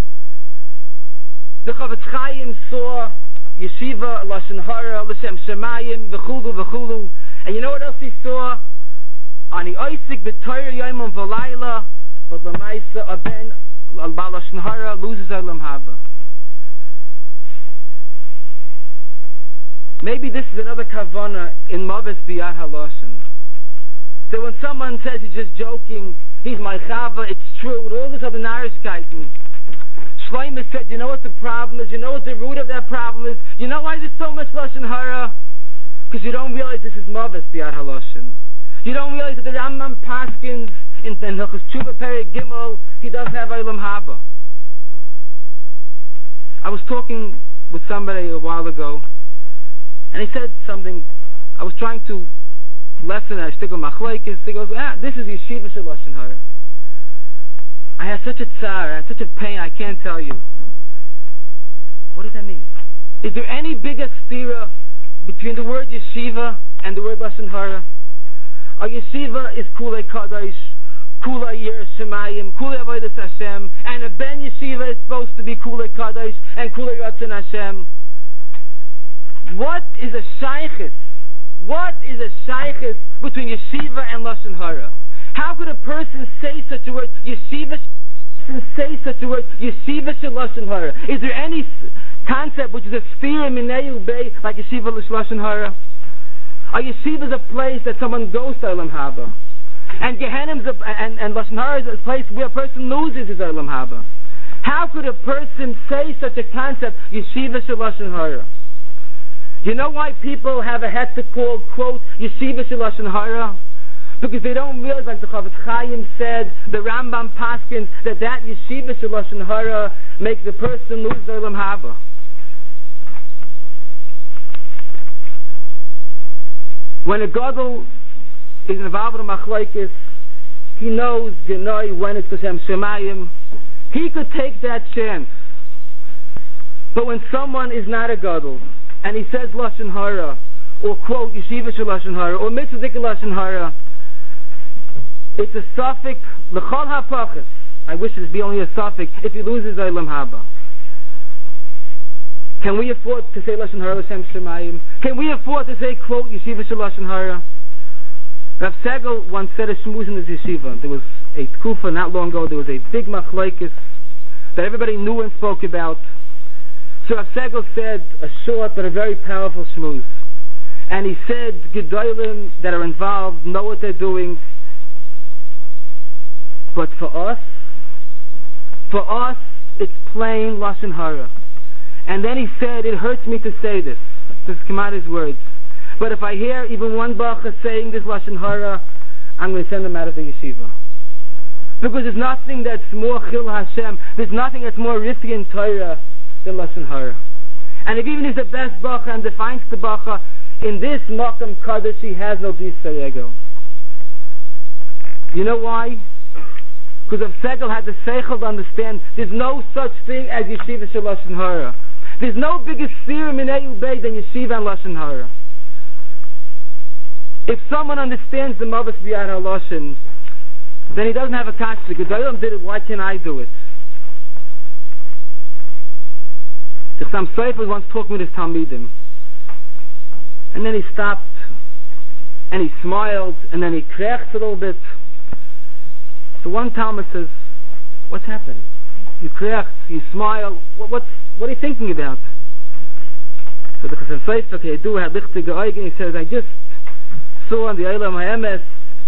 The Chofetz Chaim saw yeshiva, Lashon Hara, L'Shem Shemayim, v'chulu, v'chulu. And you know what else he saw? Ani oisik b'toyer yomam v'layla, but l'maisa a ben Baal Lashon Hara loses olam haba. Maybe this is another kavana in Mavis Biyad HaLashon. That when someone says he's just joking, he's my chava, it's true, with all this other narishkeiten. Shlomo said, you know what the problem is? You know what the root of that problem is? You know why there's so much Lashon Hara? Because you don't realize this is Mavis Biyad HaLashon. You don't realize that the Rambam paskins in Hilchos Tshuva Perek Gimel, he doesn't have olam haba. I was talking with somebody a while ago, and he said something. I was trying to lesson a shtickle machlokes. He goes, this is yeshiva shel Lashon Hara. I had such a tsar, I had such a pain, I can't tell you. What does that mean? Is there any bigger stira between the word yeshiva and the word Lashon Hara? A yeshiva is kulei kadosh, Kula Yer Shemayim, Kula Avodas Hashem, and a Ben Yeshiva is supposed to be Kula Kadosh and Kula Ratzon Hashem. What is a shaykhis? What is a shaykhis between Yeshiva and Lashon Hara? How could a person say such a word, Yeshiva, and say such a word, Yeshiva Lashon Hara? Is there any concept which is a sphere in Minei Ubei like Yeshiva Lashon Hara? A yeshiva is a place that someone goes to Olam Haba, and Gehenna and Lashon Hara is a place where a person loses his Olam Haba. How could a person say such a concept, Yeshiva Lashon Hara? You know why people have a head to call, quote, Yeshiva Lashon Hara? Because they don't realize, like the Chavetz Chaim said, the Rambam paskins, that Yeshiva Lashon Hara makes the person lose their Olam Haba. When a gadol is involved in a machlokes, he knows genoi when it's Hashem Shemayim. He could take that chance. But when someone is not a gadol and he says Lashon Hara, or quote Yeshiva Lashon Hara, or Mitzvah Lashon Hara, it's a suffix l'chol hapachas. I wish it would be only a suffix if he loses Olam Haba. Can we afford to say Lashon Hara Hashem Shemayim? Can we afford to say, quote, Yeshiva Lashon Hara? Rav Segel once said a shmuz in his yeshiva. There was a tkufa not long ago, there was a big machlokes that everybody knew and spoke about. So Rav Segel said a short but a very powerful shmuz. And he said, Gedolim that are involved know what they're doing. But for us, it's plain Lashon Hara. And then he said, it hurts me to say this. This is Kamada's words. But if I hear even one bacha saying this Lashon Hara, I'm going to send them out of the yeshiva. Because there's nothing that's more Chil Hashem, there's nothing that's more risky in Torah than Lashon Hara. And if even he's the best bacha and defines the bacha, in this Makam Kadosh he has no Bisa Ego. You know why? Because if Segel had the seichel to understand, there's no such thing as Yeshiva Lashon Hara. There's no bigger serum in Eyubei than Yeshiva and Lashon Hara. If someone understands the Mavas B'Yad HaLashon, then he doesn't have a kasha. Gedolim did it, why can't I do it? The Chassam Sofer was once talking with his Talmidim, and then he stopped, and he smiled, and then he crached a little bit. So one Talmud says, what's happening? You cracked, you smile, what are you thinking about? So the Chassam Sofer, Kedu had lichtige Augen, he says, I just saw on the Eilam HaEmes,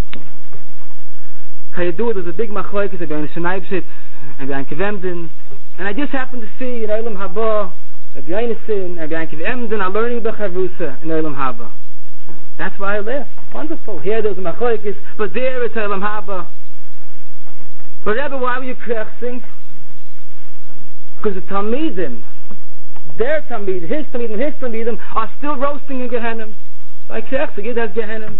Kedu, there's a big machlokes about Shneibshitz and Bianchi Emden, and I just happened to see in Eilam Haba, Rabbi Yonason and Bianchi Emden are learning Bechavusa in Eilam Haba. That's why I laughed. Wonderful. Here there's a machlokes, but there it's Eilam Haba. But Rebbe, why were you craching? Because the Talmidim, their Talmidim, his Talmidim are still roasting in Gehenna. Like craching, it has Gehenna.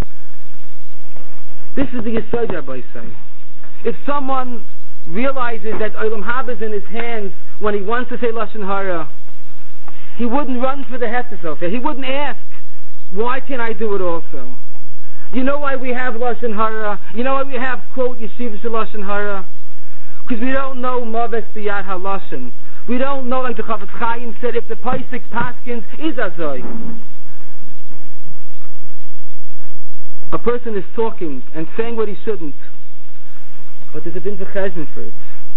This is the Yesod Rabbi say. If someone realizes that Olam Haba is in his hands when he wants to say Lashon Hara, he wouldn't run for the Hetzes. He wouldn't ask, why can't I do it also? You know why we have Lashon Hara? You know why we have, quote, Yeshiva Lashon Hara? Because we don't know Maves B'Yad HaLashon. We don't know, like the Chavetz Chaim said, if the Paisik Paskins is Azoi. A person is talking and saying what he shouldn't, but there's a din v'cheshbon for it.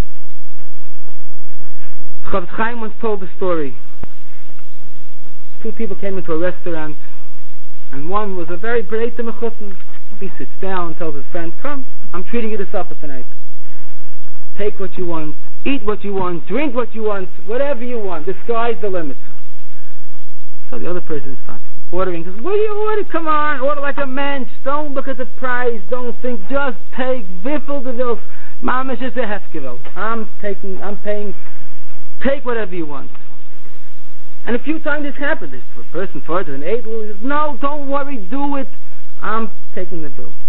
Chavetz Chaim once told a story. Two people came into a restaurant, and one was a very breite mechutin. He sits down and tells his friend, come, I'm treating you to supper tonight. Take what you want, eat what you want, drink what you want, whatever you want. The sky's the limit. So the other person starts ordering. He says, what do you order? Come on, order like a mensch. Don't look at the price. Don't think. Just take. Wiffel de Wils. Mamish is a hefgewelt. I'm paying. Take whatever you want. And a few times this happened. This person farted an edel. He says, no, don't worry, do it. I'm taking the bill.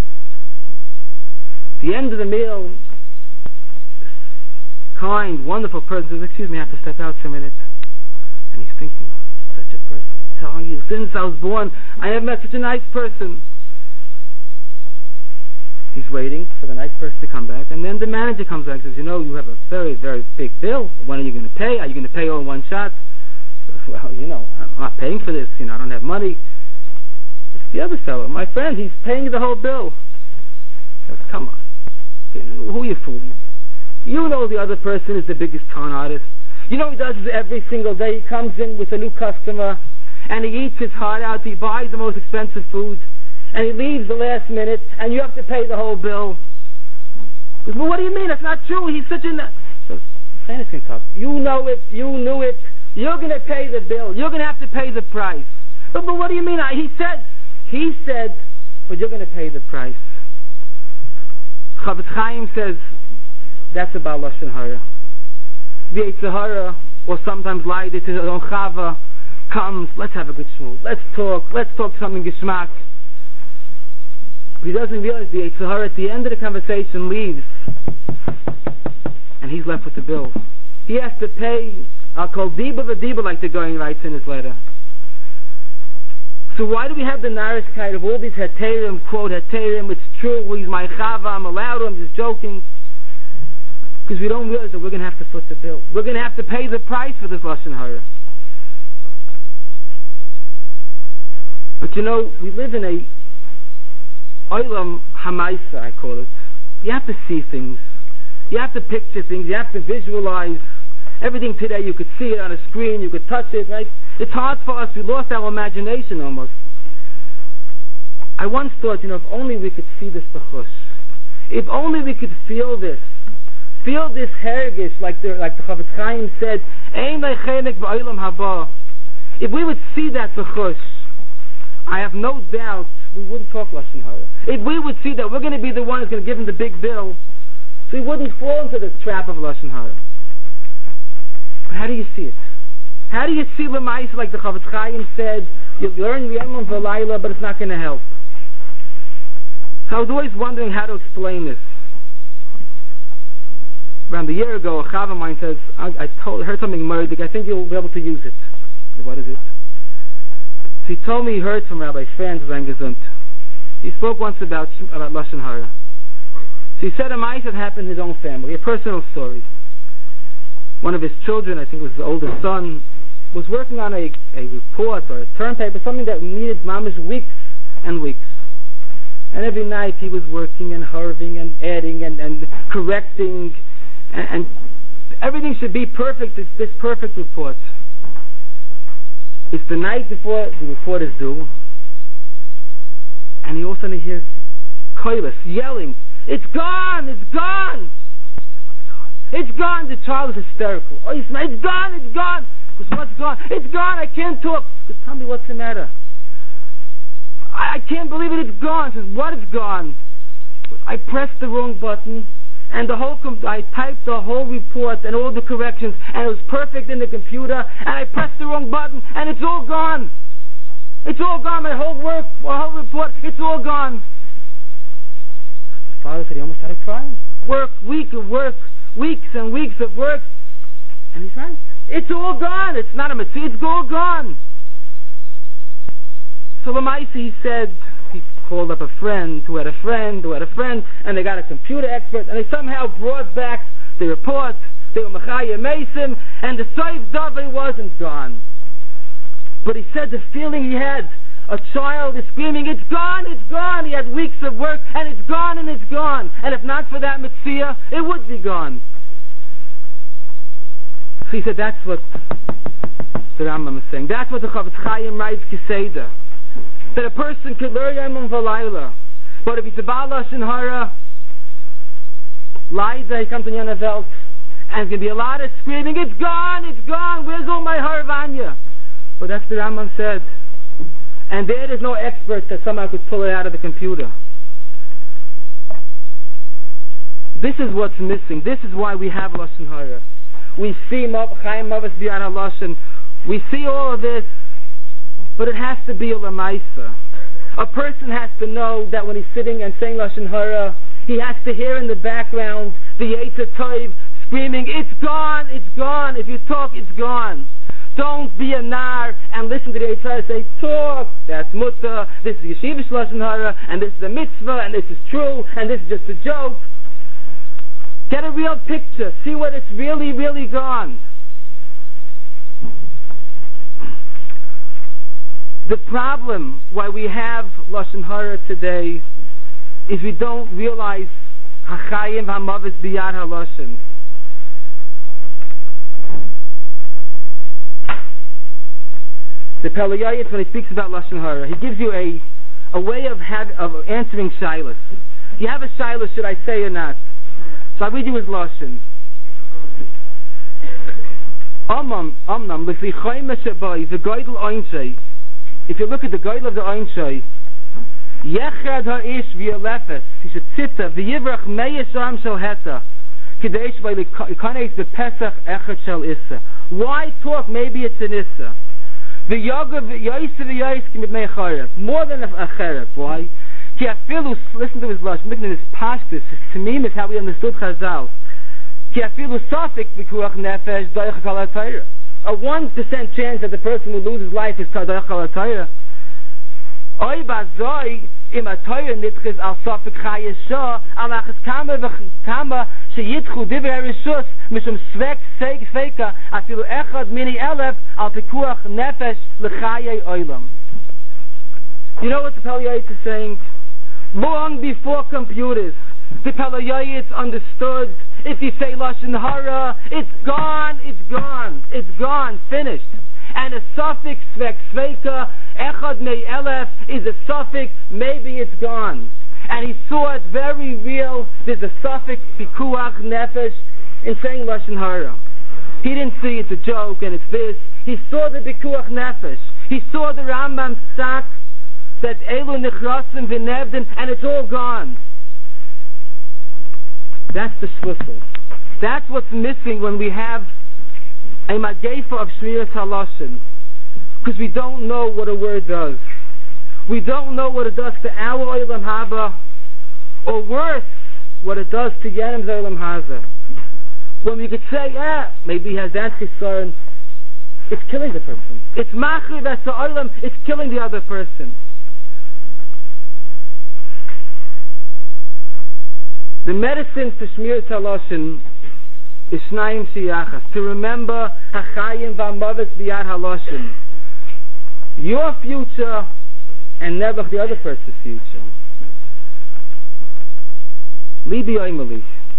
At the end of the meal, this kind, wonderful person says, excuse me, I have to step out for a minute. And he's thinking, such a person. I'm telling you, since I was born, I have met such a nice person. He's waiting for the nice person to come back, and then the manager comes back and says, you know, you have a very, very big bill. When are you going to pay? Are you going to pay all in one shot? Says, well, you know, I'm not paying for this. You know, I don't have money. It's the other fellow, my friend, he's paying the whole bill. Says, come on. Who are you fooling? You know the other person is the biggest con artist. You know he does this every single day. He comes in with a new customer, and he eats his heart out. He buys the most expensive food, and he leaves the last minute, and you have to pay the whole bill. He says, well, what do you mean? That's not true. He's such a... So, you know it. You knew it. You're going to pay the bill. You're going to have to pay the price. But what do you mean? He said, but you're going to pay the price. Chafetz Chaim says, that's about Lashon Hara. The Yetzer Hara, or sometimes lied, it is on Chava, comes, let's have a good shmooh. Let's talk something geschmack. But he doesn't realize the Yetzer Hara at the end of the conversation leaves, and he's left with the bill. He has to pay, I'll call Diba v'Diba, like the Goyen writes in his letter. So why do we have the narishkeit of all these heterim, quote heterim, it's true, he's my chava, I'm allowed to, I'm just joking? Because we don't realize that we're going to have to foot the bill. We're going to have to pay the price for this Lashon Hara. But you know, we live in a Olam Hamaisa, I call it. You have to see things. You have to picture things. You have to visualize. Everything today, you could see it on a screen, you could touch it, right? It's hard for us. We lost our imagination almost. I once thought, you know, if only we could see this b'chush. If only we could feel this. Feel this hergish, like the Chafetz Chaim said, Ein lechenek ba'olam haba. If we would see that b'chush, I have no doubt we wouldn't talk Lashon Hara. If we would see that we're going to be the one who's going to give him the big bill, so we wouldn't fall into the trap of Lashon Hara. But how do you see it? How do you see Lemais, like the Chafetz Chaim said, you learn Yemon v'Layla, but it's not going to help? So I was always wondering how to explain this. Around a year ago, a Chav of mine says, I heard something murdic, I think you'll be able to use it. What is it? So he told me he heard from Rabbi Franz Zangesund. He spoke once about Lashon Hara. So he said a mice had happened in his own family, a personal story. One of his children, I think it was his oldest son, was working on a report or a term paper, something that needed mamish weeks and weeks. And every night he was working and hurrying and adding and correcting, and everything should be perfect. It's this perfect report. It's the night before the report is due, and he all of a sudden hears koilos yelling, "It's gone! It's gone! It's gone!" The child is hysterical. Oh, it's gone! It's gone! Because what's gone? It's gone! I can't talk. Because tell me what's the matter. I can't believe it. It's gone. He says, what is gone? I pressed the wrong button, and I typed the whole report and all the corrections, and it was perfect in the computer, and I pressed the wrong button, and it's all gone. It's all gone. My whole work, my whole report, it's all gone. The father said he almost started crying. Weeks and weeks of work, and he's right. It's all gone. It's not a mitzvah. It's all gone. So Lamaisi, he said, he called up a friend who had a friend, and they got a computer expert, and they somehow brought back the report. They were Mechaya Mason, and the Soif Davar wasn't gone. But he said the feeling he had, a child is screaming, "It's gone, it's gone." He had weeks of work, and it's gone, and it's gone. And if not for that mitzvah, it would be gone. So he said that's what the Rambam is saying. That's what the Chafetz Chaim writes, Kiseda. That a person could learn Yom V'Layla, but if he's a Baal Lashon Hara, Leida, he comes in Yana Welt, and there's going to be a lot of screaming, "It's gone, it's gone, where's all my Haravanya?" But that's the Rambam said. And there's no expert that somehow could pull it out of the computer. This is what's missing. This is why we have Lashon Hara. We see Chaim Mavas B'Yad HaLashon. We see all of this, but it has to be a Lamaisa. A person has to know that when he's sitting and saying Lashon Hara, he has to hear in the background the Yetzer Tov screaming, "It's gone, it's gone. If you talk, it's gone." Don't be a nar and listen to the Yitzhak say, talk, that's mutter, this is yeshivish lashon hara, and this is a mitzvah, and this is true, and this is just a joke. Get a real picture. See what it's really, really gone. The problem why we have lashon hara today is we don't realize hachayim hamavis biyad halashon. The Pele Yoetz, when he speaks about lashon hara, he gives you a way of answering shilas. You have a shilas, should I say or not? So I read you his lashon. Omnam l'fi chayim shabai v'goydel oinshei. If you look at the goydel of the oinshei, yechad ha'ish v'yalefes, he should tzita v'yivrach meyesham shel heta k'deish v'likaneis b'pesach echad shel issa. Why talk? Maybe it's an issa. V'yogav v'yoyis v'yoyis k'midmei charev, more than a charev. Why? Ki afilu, listen to his lashon, looking at his pashtus, his tamim is how we understood Chazal. Ki afilu safik v'kuach nefesh doich kol ha'Torah. A 1% chance that the person will lose his life is doich kol ha'Torah. Oy bazoi im ha'Torah nitchiz al safik chayesha al achas kama v'kama sheyitchu divrei rishus mishum svek sveika afilu echad mini elef al pikuach nefesh l'chayei oilam. You know what the Pele Yoetz is saying? Long before computers, the Pele Yoetz understood if you say lashon hara, it's gone, it's gone, it's gone, finished. And a suffix svek sveika echad mei elef is a suffix, maybe it's gone. And he saw it very real. There's a suffix pikuach nefesh in saying lashon hara. He didn't see it's a joke and it's this. He saw the pikuach nefesh. He saw the Rambam's psak that elu nechrasim v'nevdin, and it's all gone. That's the shlussel. That's what's missing when we have a magefa of shmiras halashon, because we don't know what a word does. We don't know what it does to our olam haba, or worse, what it does to Yenem's olam haza. When we could say, maybe he has that chisaron, it's killing the person. It's machriv as olam, it's killing the other person. The medicine for shmiras halashon is shnayim shiyachas, to remember hachayim v'amavis biyad halashon, your future and never the other person's future. Libi oimeli.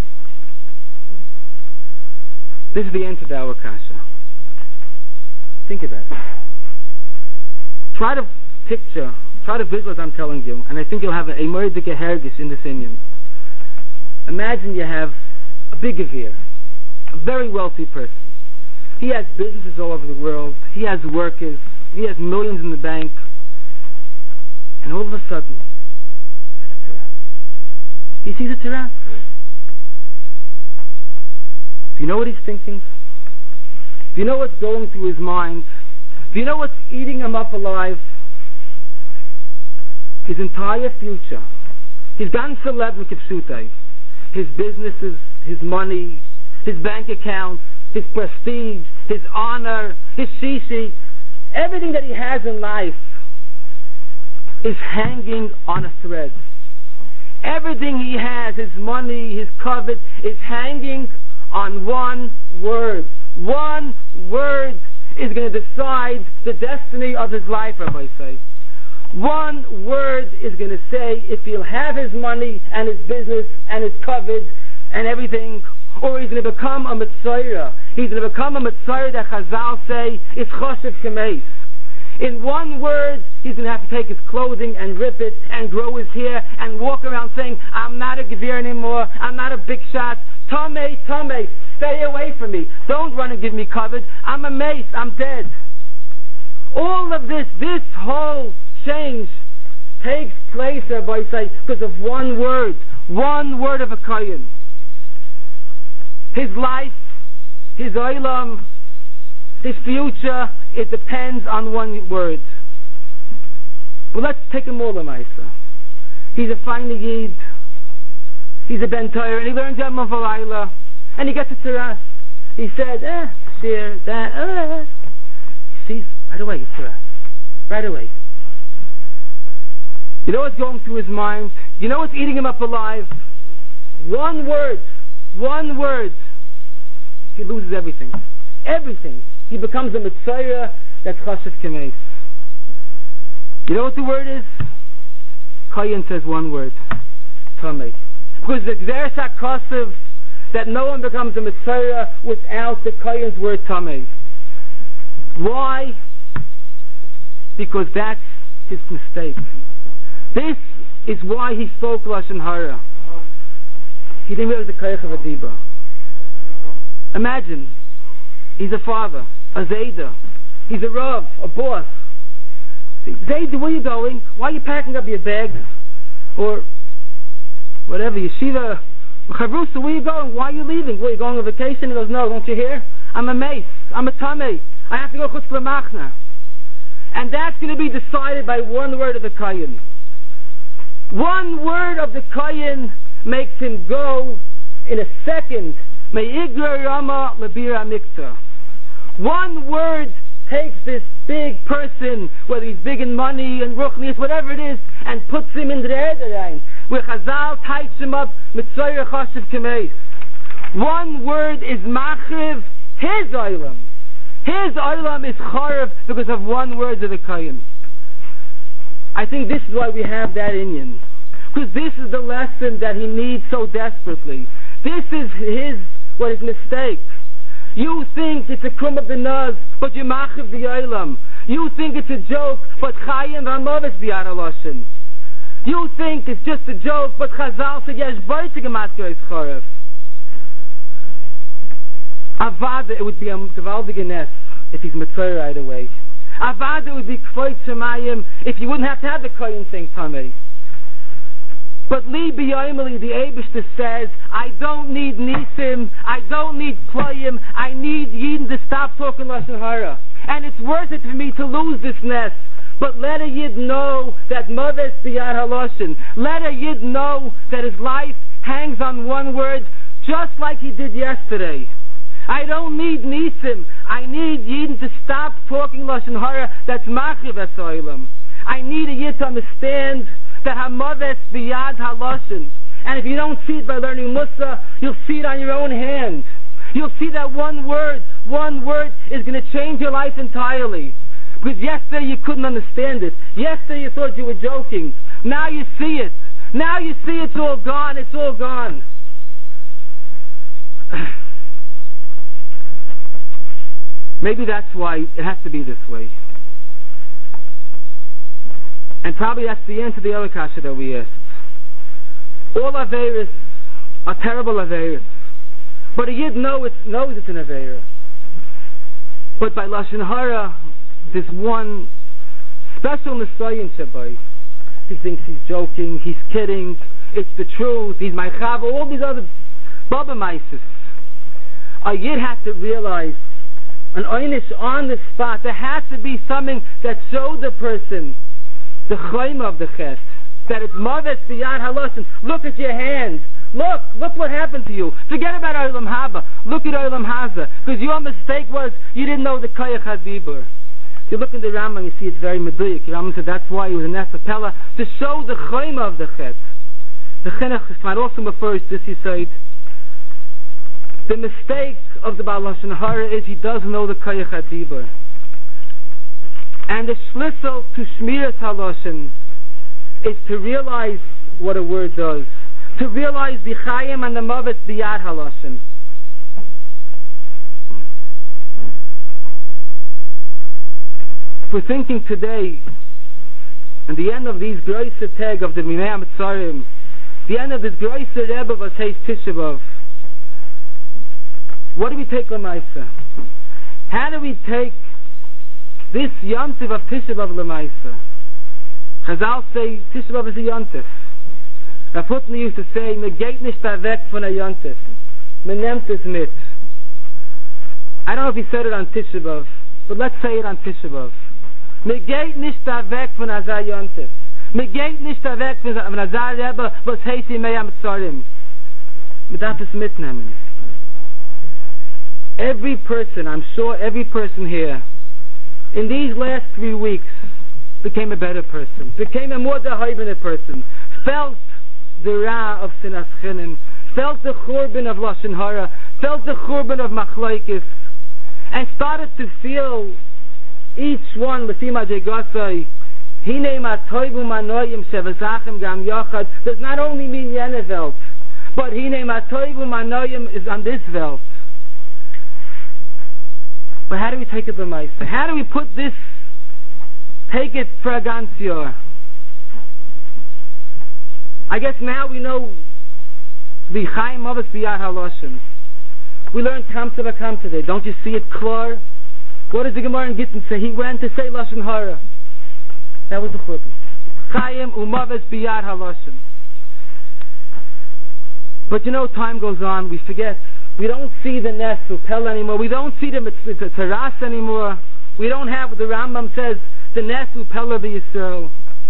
This is the answer to our kasha. Think about it. Try to visualize what I'm telling you, and I think you'll have a moedik hergish in this inyan. Imagine you have a big gevir, a very wealthy person. He has businesses all over the world. He has workers. He has millions in the bank. And all of a sudden, he sees a terrace. Do you know what he's thinking? Do you know what's going through his mind? Do you know what's eating him up alive? His entire future. He's gotten celeb mikipsutai. His businesses, his money, his bank accounts, his prestige, his honor, his shishi, everything that he has in life is hanging on a thread. Everything he has, his money, his covet, is hanging on one word. One word is going to decide the destiny of his life, Rabbi say. One word is going to say if he'll have his money and his business and his covet and everything, or he's going to become a Mitzayra. He's going to become a Mitzayra that Chazal say is Choshev Shemeis. In one word, he's going to have to take his clothing and rip it and grow his hair and walk around saying, I'm not a Gevir anymore, I'm not a big shot, Tomei, Tomei, stay away from me, don't run and give me covet, I'm a mace, I'm dead. All of this whole change takes place, Rabbi say, because of one word of a kohen. His life, his olam, his future, it depends on one word. But let's take a more lemaisa. He's a fine yid, he's a ben Torah, and he learns Yom V'Layla, and he gets a teras. He said, shir, that, sees right away, Yitzhak. Right away. You know what's going through his mind? You know what's eating him up alive? One word. He loses everything. Everything. He becomes a Mitzayah that's Chashiv Kemeis. You know what the word is? Kayin says one word. Tamei. Because the Gzeres HaKosev that no one becomes a Mitzayah without the Kayin's word Tamei. Why? Because that's his mistake. This is why he spoke Lashon Hara. He didn't realize the Kayach of a Dibra. Imagine, he's a father, a Zayda, he's a Rav, a boss. Zayda, where are you going? Why are you packing up your bags? Or whatever, Yeshiva, Chavrusa, where are you going? Why are you leaving? Where, you going on vacation? He goes, no, don't you hear? I'm a mace, I'm a tamei, I have to go chutz l'machna. And that's going to be decided by one word of the Kayin. One word of the Kayin makes him go in a second. Me'igrar Rama lebira mikta. One word takes this big person, whether he's big in money and ruchnius, whatever it is, and puts him in the Ederein, where Chazal ties him up Mitzayah Chashiv Kemeis. One word is machriv his oilam. His oilam is charav because of one word of the Kayin. I think this is why we have that inyan. Because this is the lesson that he needs so desperately. This is his mistake. You think it's a krum of the naz, but you machiv the oilam. You think it's a joke, but chayim v'amavis b'yad haloshin. You think it's just a joke, but Chazal said yesh boitig amaskar is charav. Avada, it would be a gewaldige nes if he's Mitzvah right away. Avada would be kvoit shemayim if you wouldn't have to have the koyin thing tamei. But Li B'Yoimeli, the Eibishter says, I don't need Nisim, I don't need Ployim, I need Yidin to stop talking Lashon Hara. And it's worth it for me to lose this nest. But let a Yid know that Moves B'Yad HaLoshin. Let a Yid know that his life hangs on one word, just like he did yesterday. I don't need Nisim, I need Yidin to stop talking Lashon Hara that's Machiv Esoilam. I need a Yid to understand that Hamaves B'Yad HaLoshin. And if you don't see it by learning Musa, you'll see it on your own hand. You'll see that one word is going to change your life entirely. Because yesterday you couldn't understand it. Yesterday you thought you were joking. Now you see it. Now you see it's all gone. It's all gone. Maybe that's why it has to be this way. And probably that's the answer to the other kasha that we asked. All Averis are terrible Averis. But a Yid knows it's an Aveira. But by Lashon Hara, there's one special Nisayin Shabai. He thinks he's joking, he's kidding, it's the truth, he's my Chava, all these other Baba Maisis. A Yid has to realize, an Oynish on the spot, there has to be something that showed the person the chayma of the ches, that it's Moves B'Yad HaLoshin. Look at your hands. Look what happened to you. Forget about Olam Haba. Look at Olam Haza. Because your mistake was you didn't know the Kayach HaDibur. If you look in the Rambam, you see it's very meduyik. The Rambam said that's why he was an Esapella, to show the chayma of the ches. The Chinuch also refers to this, he said, the mistake of the Baal Lashon Hara is he doesn't know the Kayach HaDibur. And the shlissel to Shmiras HaLoshin is to realize what a word does. To realize the Chayim and the Moves B'Yad HaLoshin. If we're thinking today, at the end of these Groise Tag of the Minei HaMetzarim, the end of this Groise Rebbe of Asheis Tisha B'Av, what do we take L'maisa? How do we take this Yontif of Tisha B'Av L'maisa? Chazal say Tisha B'Av is a Yontif. Rav Hutner used to say, "Me geht nicht weg von a Yontif. Me nehmt es mit." I don't know if he said it on Tisha B'Av, but let's say it on Tisha B'Av. Me geht nicht weg von a Yontif. Me geht nicht weg von a Rebbe, was heißt in Minei HaMetzarim. Me darf es mitnehmen. Every person, I'm sure every person here, in these last 3 weeks became a better person, became a more dehybened person, felt the ra of sinas chinim, felt the churban of lashon hara, felt the churban of machlokes, and started to feel each one l'fima jegasai hine matoivu manoyim shevazachem gam yachad does not only mean yene welt, but hine matoivu manoyim is on this welt. But how do we take it b'maisa? How do we put this, take it fragancior? I guess now we know the Chaim Avos Biyad HaLashon. We learned Kamsa v'Kamsa today. Don't you see it clear? What does the Gemara in Gittin say? He went to say Lashon Hara. That was the purpose. Chaim Umavos Biyad HaLashon. But you know, time goes on, we forget. We don't see the Nesu Pel anymore. We don't see the Taras anymore. We don't have what the Rambam says, the Nesu Pel of Yisrael.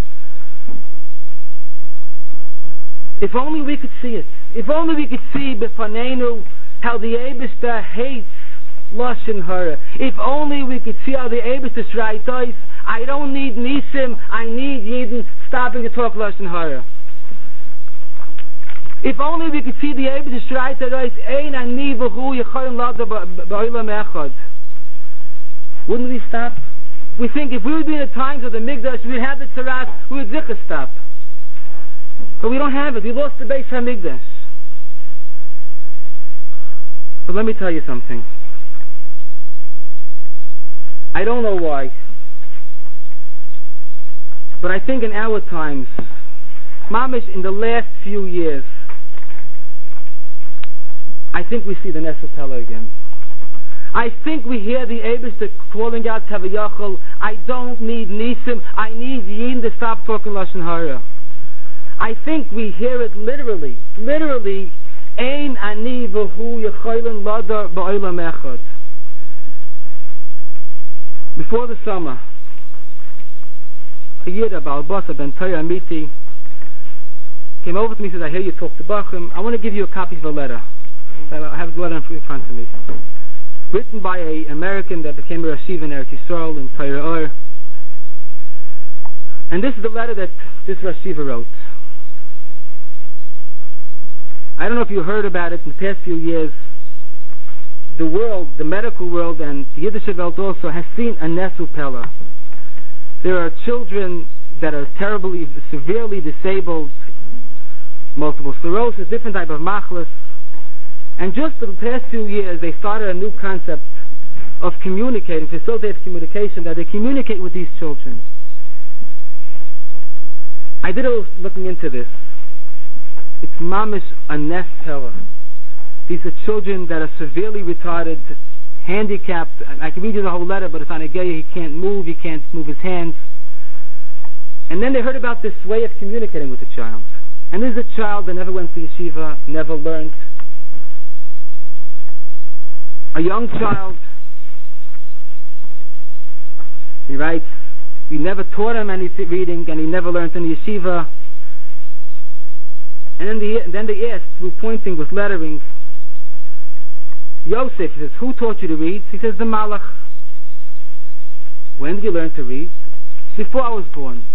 If only we could see it. If only we could see B'fanenu how the Eibishter hates Lashon Hara. If only we could see how the Eibishter Shraitais, I don't need Nisim, I need Yidden stopping to talk Lashon Hara. If only we could see the Eibishter Shraitais, Ein ani v'hu yichayim lada ba'olam echad. Wouldn't we stop? We think if we would be in the times of the Mikdash, we would have the Tzaras, we would zikr stop. But we don't have it. We lost the Beis HaMikdash. But let me tell you something. I don't know why, but I think in our times, mamish in the last few years, I think we see the Nesu Pella again. I think we hear the Eibishter calling out Tavayachol, I don't need Nisim, I need Yin to stop talking Lashon Hara. I think we hear it literally, Ein ani v'hu yechoylin ladar ba'olam echad. Before the summer, a Yid, Baal Basa ben Torah Amiti, came over to me and said, I hear you talk to Bachim. I want to give you a copy of a letter. I have the letter in front of me. Written by an American that became a Rashiv in Eretz Yisrael in Torah Or. And this is the letter that this Rashiva wrote. I don't know if you heard about it in the past few years. The world, the medical world, and the Yiddish world also has seen a Nesu Pella. There are children that are terribly, severely disabled, multiple sclerosis, different type of machlas. And just in the past few years, they started a new concept of communicating, facilitated communication, that they communicate with these children. I did a little looking into this. It's mamish a Nes Pella. These are children that are severely retarded, handicapped. I can read you the whole letter, but it's on a gay, he can't move his hands. And then they heard about this way of communicating with the child. And this is a child that never went to yeshiva, never learned. A young child. He writes, we never taught him any reading, and he never learned any yeshiva. And then they asked, through pointing with lettering, Yosef, he says, who taught you to read? He says, the Malach. When did you learn to read? Before I was born.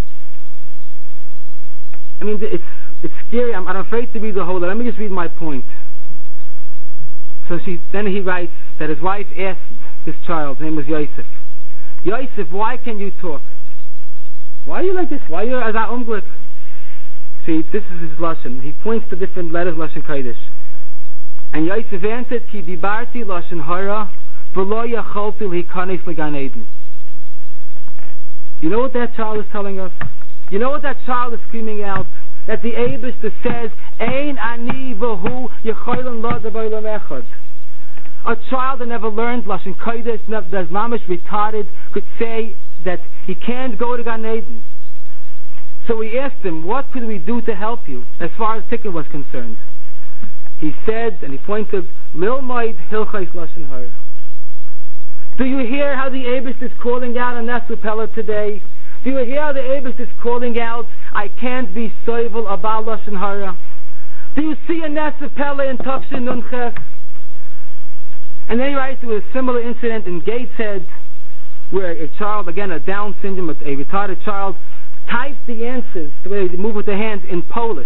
I mean, it's scary. I'm afraid to read the whole letter. Let me just read my point. So then he writes that his wife asked this child, his name was Yosef, Yosef, why can you talk? Why are you like this? Why are you as I umglik? See, this is his lashon. He points to different letters, lashon kodesh. And Yosef answered, Ki dibarti lashon hara, v'lo yacholti l'hikanes l'gan eden. You know what that child is telling us? You know what that child is screaming out? That the Eibishter says, Ein ani v'hu yechoylin lada b'olam echad. A child that never learned lashon kodesh, that's mamish retarded, could say that he can't go to Gan Eden. So we asked him, what could we do to help you as far as tikkun was concerned? He said, and he pointed, Lilmoid hilchais lashon hara. Do you hear how the Eibishter is calling out on Nesu Pella today? Do you hear how the Eibishter is calling out, I can't be soivel about lashon hara? Do you see a Nesu Pella in Tafshin Nunches? And then he writes, there was a similar incident in Gateshead, where a child, again a Down syndrome, a retarded child, types the answers, the way they move with their hands, in Polish.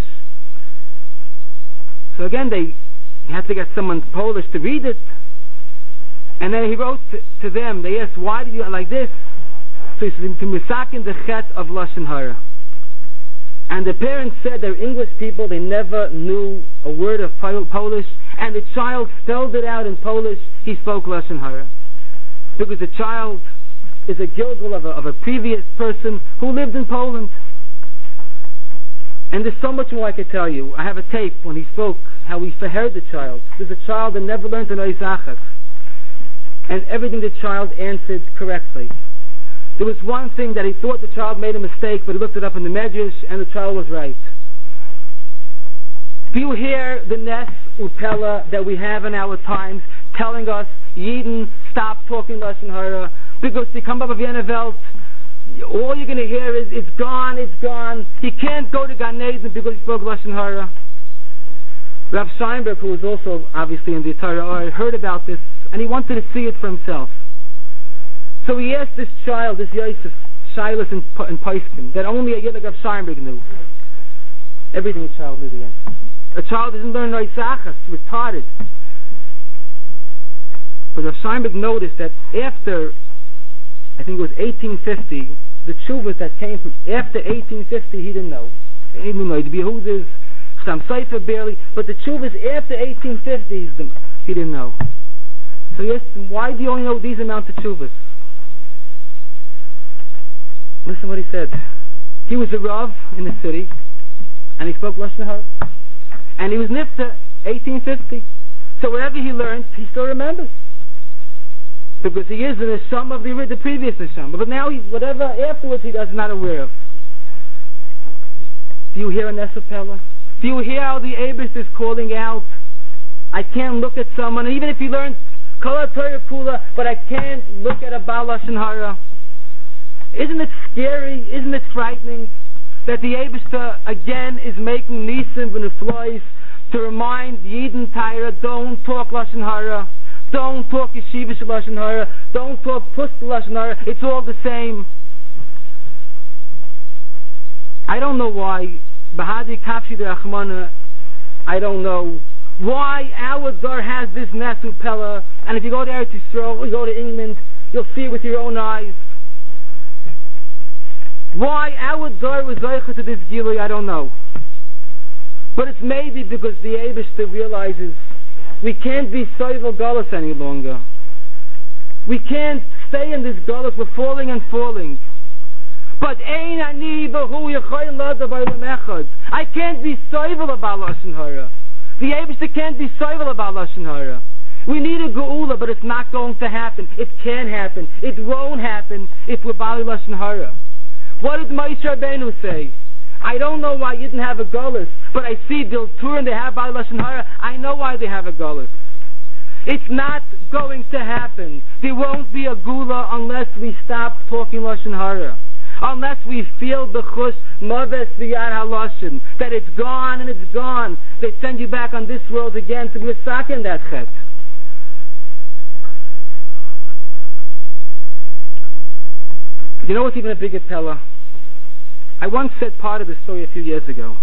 So again, they had to get someone Polish to read it. And then he wrote to them, they asked, why do you like this? So he said, to misakin the chet of Lashon Hara. And the parents said they're English people, they never knew a word of Polish, and the child spelled it out in Polish. He spoke Lashon Hara. Because the child is a gilgul of a previous person who lived in Poland. And there's so much more I could tell you. I have a tape when he spoke, how he heard the child. There's a child that never learned to know Zachas. And everything the child answered correctly. There was one thing that he thought the child made a mistake, but he looked it up in the Medrash, and the child was right. Do you hear the Nes Upela that we have in our times telling us, Yidden, stop talking Lashon Hara, because they come up with Vienna Welt, all you're going to hear is, it's gone, it's gone. He can't go to Gan Eden because he spoke Lashon Hara. Rav Steinberg, who was also obviously in the Torah, heard about this, and he wanted to see it for himself. So he asked this child, this Yosef, Shilas and Paiskin, that only a Yid like Rav Steinberg knew. Everything a child knew the answer. A child doesn't learn Reisachas, retarded. But Rav Steinberg noticed that after, I think it was 1850, the tshuvas that came from after 1850, he didn't know. He didn't know. The Behudas, Stam Seifer barely, but the tshuvas after 1850, he didn't know. So he asked him, why do you only know these amount of tshuvas? Listen what he said. He was a Rav in the city, and he spoke Lashon Hara. And he was Nifta 1850. So whatever he learned, he still remembers. Because he is in the sum of the previous neshama. But now, whatever afterwards he does, not aware of. Do you hear a Nes Upela? Do you hear how the Eibush is calling out, I can't look at someone, and even if he learns Kol HaTorah Kula, but I can't look at a Baal Lashon Hara? Isn't it scary? Isn't it frightening that the Eibush again is making Nisim v'Neflois to remind Yidden Taira, don't talk Lashon Hara, don't talk Yeshivish Lashon Hara, don't talk Pust Lashon Hara, it's all the same. I don't know why, Bahadi Kapshi de Achmana, I don't know why our Dar has this Nes Upela, and if you go to Eretz Yisrael, or you go to England, you'll see it with your own eyes. Why our Dar was Zeicha to this Gilui, I don't know. But it's maybe because the Eibush realizes we can't be Soivel Galus any longer. We can't stay in this Galus, we're falling and falling. But Ein Ani V'Hu Yechoyin Lada B'Olam Echad. I can't be Soivel about Lashon Hara. The Eibush can't be Soivel about Lashon Hara. We need a Geula, but it's not going to happen. It can't happen. It won't happen if we're Bali Lashon Hara. What did Moshe Rabbeinu say? I don't know why you didn't have a Golus, but I see Diltur and they have Bali Lashon Hara. I know why they have a Golus. It's not going to happen. There won't be a Gula unless we stop talking Lashon Hara. Unless we feel the chush maves v'yad haloshin, that it's gone and it's gone. They send you back on this world again to be a sak in that chet. You know what's even a bigger Pella? I once said part of the story a few years ago.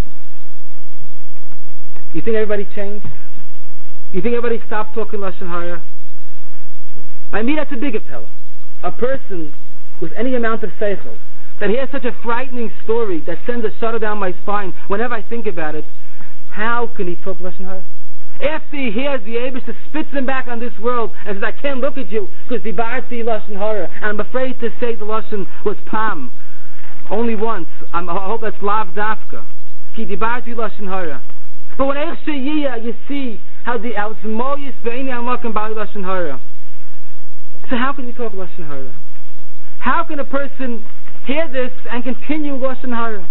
You think everybody changed? You think everybody stopped talking Lashon Hara? I mean, that's a bigger Pella. A person with any amount of seichel that hears such a frightening story that sends a shudder down my spine whenever I think about it. How can he talk Lashon Hara? After he hears the Eibush spits him back on this world and says, I can't look at you because the Barti Lashon Hara, and I'm afraid to say the Lashon was Pam. Only once. I hope that's Lav Dafka. Ki di Barti Lashon Hara. But when Eich Sheyiyah, you see how it's Moyes Ve'ini Amakim Bali Lashon Hara. So how can you talk Lashon Hara? How can a person hear this and continue Lashon Hara?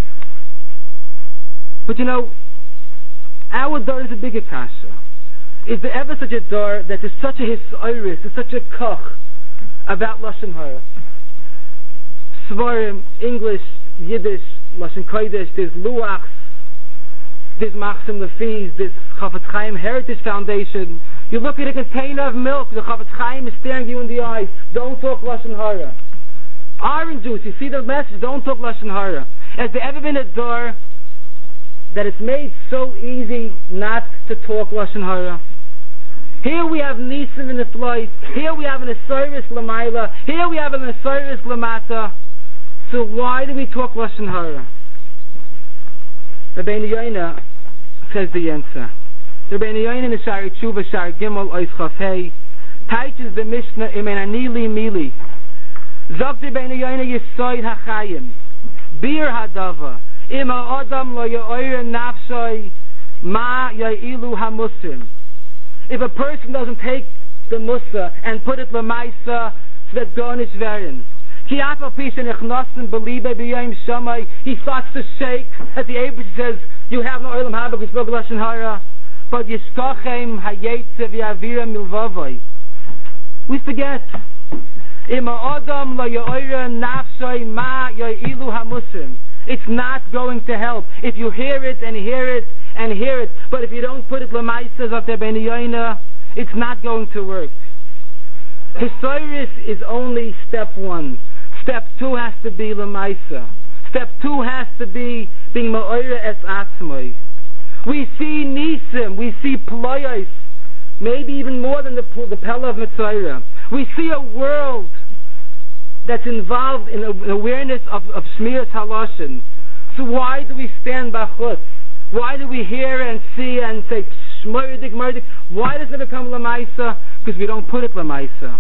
But you know, our Dar is a bigger kasha. Is there ever such a Dar that is such a hisoiris, is such a koch about Lashon Hara? Svarim, English, Yiddish, Lashon Kodesh, there's Luachs, there's Machsim Lefiz, there's Chafetz Chaim Heritage Foundation, You look at a container of milk, the Chafetz Chaim is staring you in the eyes. Don't talk Lashon Hara. Orange juice, you see the message, don't talk Lashon Hara. Has there ever been a door that it's made so easy not to talk Lashon Hara? Here we have Nisim in the flight. Here we have an Osiris Lamaila. Here we have an Osiris Lamata. So why do we talk Lashon Hara? Rabbeinu Yoina says the answer. Rabbeinu Yoina in the Shari Tshuva Shari Gimel Ois Chafei teaches the Mishnah Imen Anili Mili. Zog Rabbeinu Yoina Yisoid HaChayim Bir Hadava Ima Adam Lo Yo'oyer Nafshoi Ma Ya'ilu HaMusim. If a person doesn't take the Musa and put it Lamaisa Svedgonish Verin, he starts to shake as the Abel says, you have no Olam Haba, we spoke Lashon Hara, but Yishkachem Hayetze V'Avira Milvavoi. We forget. Ima Adam Lo Yo'oyer Nafshoi Ma Ya'ilu HaMusim. It's not going to help. If you hear it and hear it and hear it, but if you don't put it Lamaisa of the Rabbeinu Yoina, it's not going to work. Historis is only step one. Step two has to be Lamaisa. Step two has to be being Ma'oira Es Atzmai. We see Nisim, we see Ployos, maybe even more than the Pella of Mitzrayim. We see a world that's involved in awareness of Shmiras Haloshin. So why do we stand Bachutz? Why do we hear and see and say Shmoydik, Mordik? Why doesn't it become Lamaisa? Because we don't put it Lamaisa.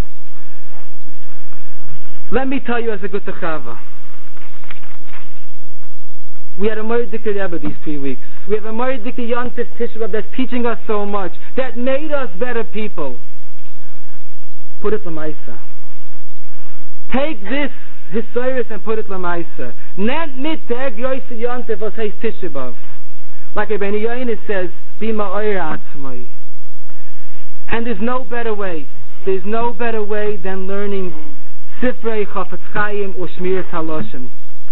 Let me tell you as a good Chava. We had a Mordik Rebbe these 3 weeks. We have a Mordik Yontif Tishra that's teaching us so much, that made us better people. Put it Lamaisa. Take this Hisoris and put it Lamaisa. Nent mit Teg Yoyse Yontif was Heis Tishabav. Like Rabbeinu Yoina says, be Ma'oir Atzmai. And there's no better way. There's no better way than learning Sifrei Chafetz Chaim or Shmiras Haloshin.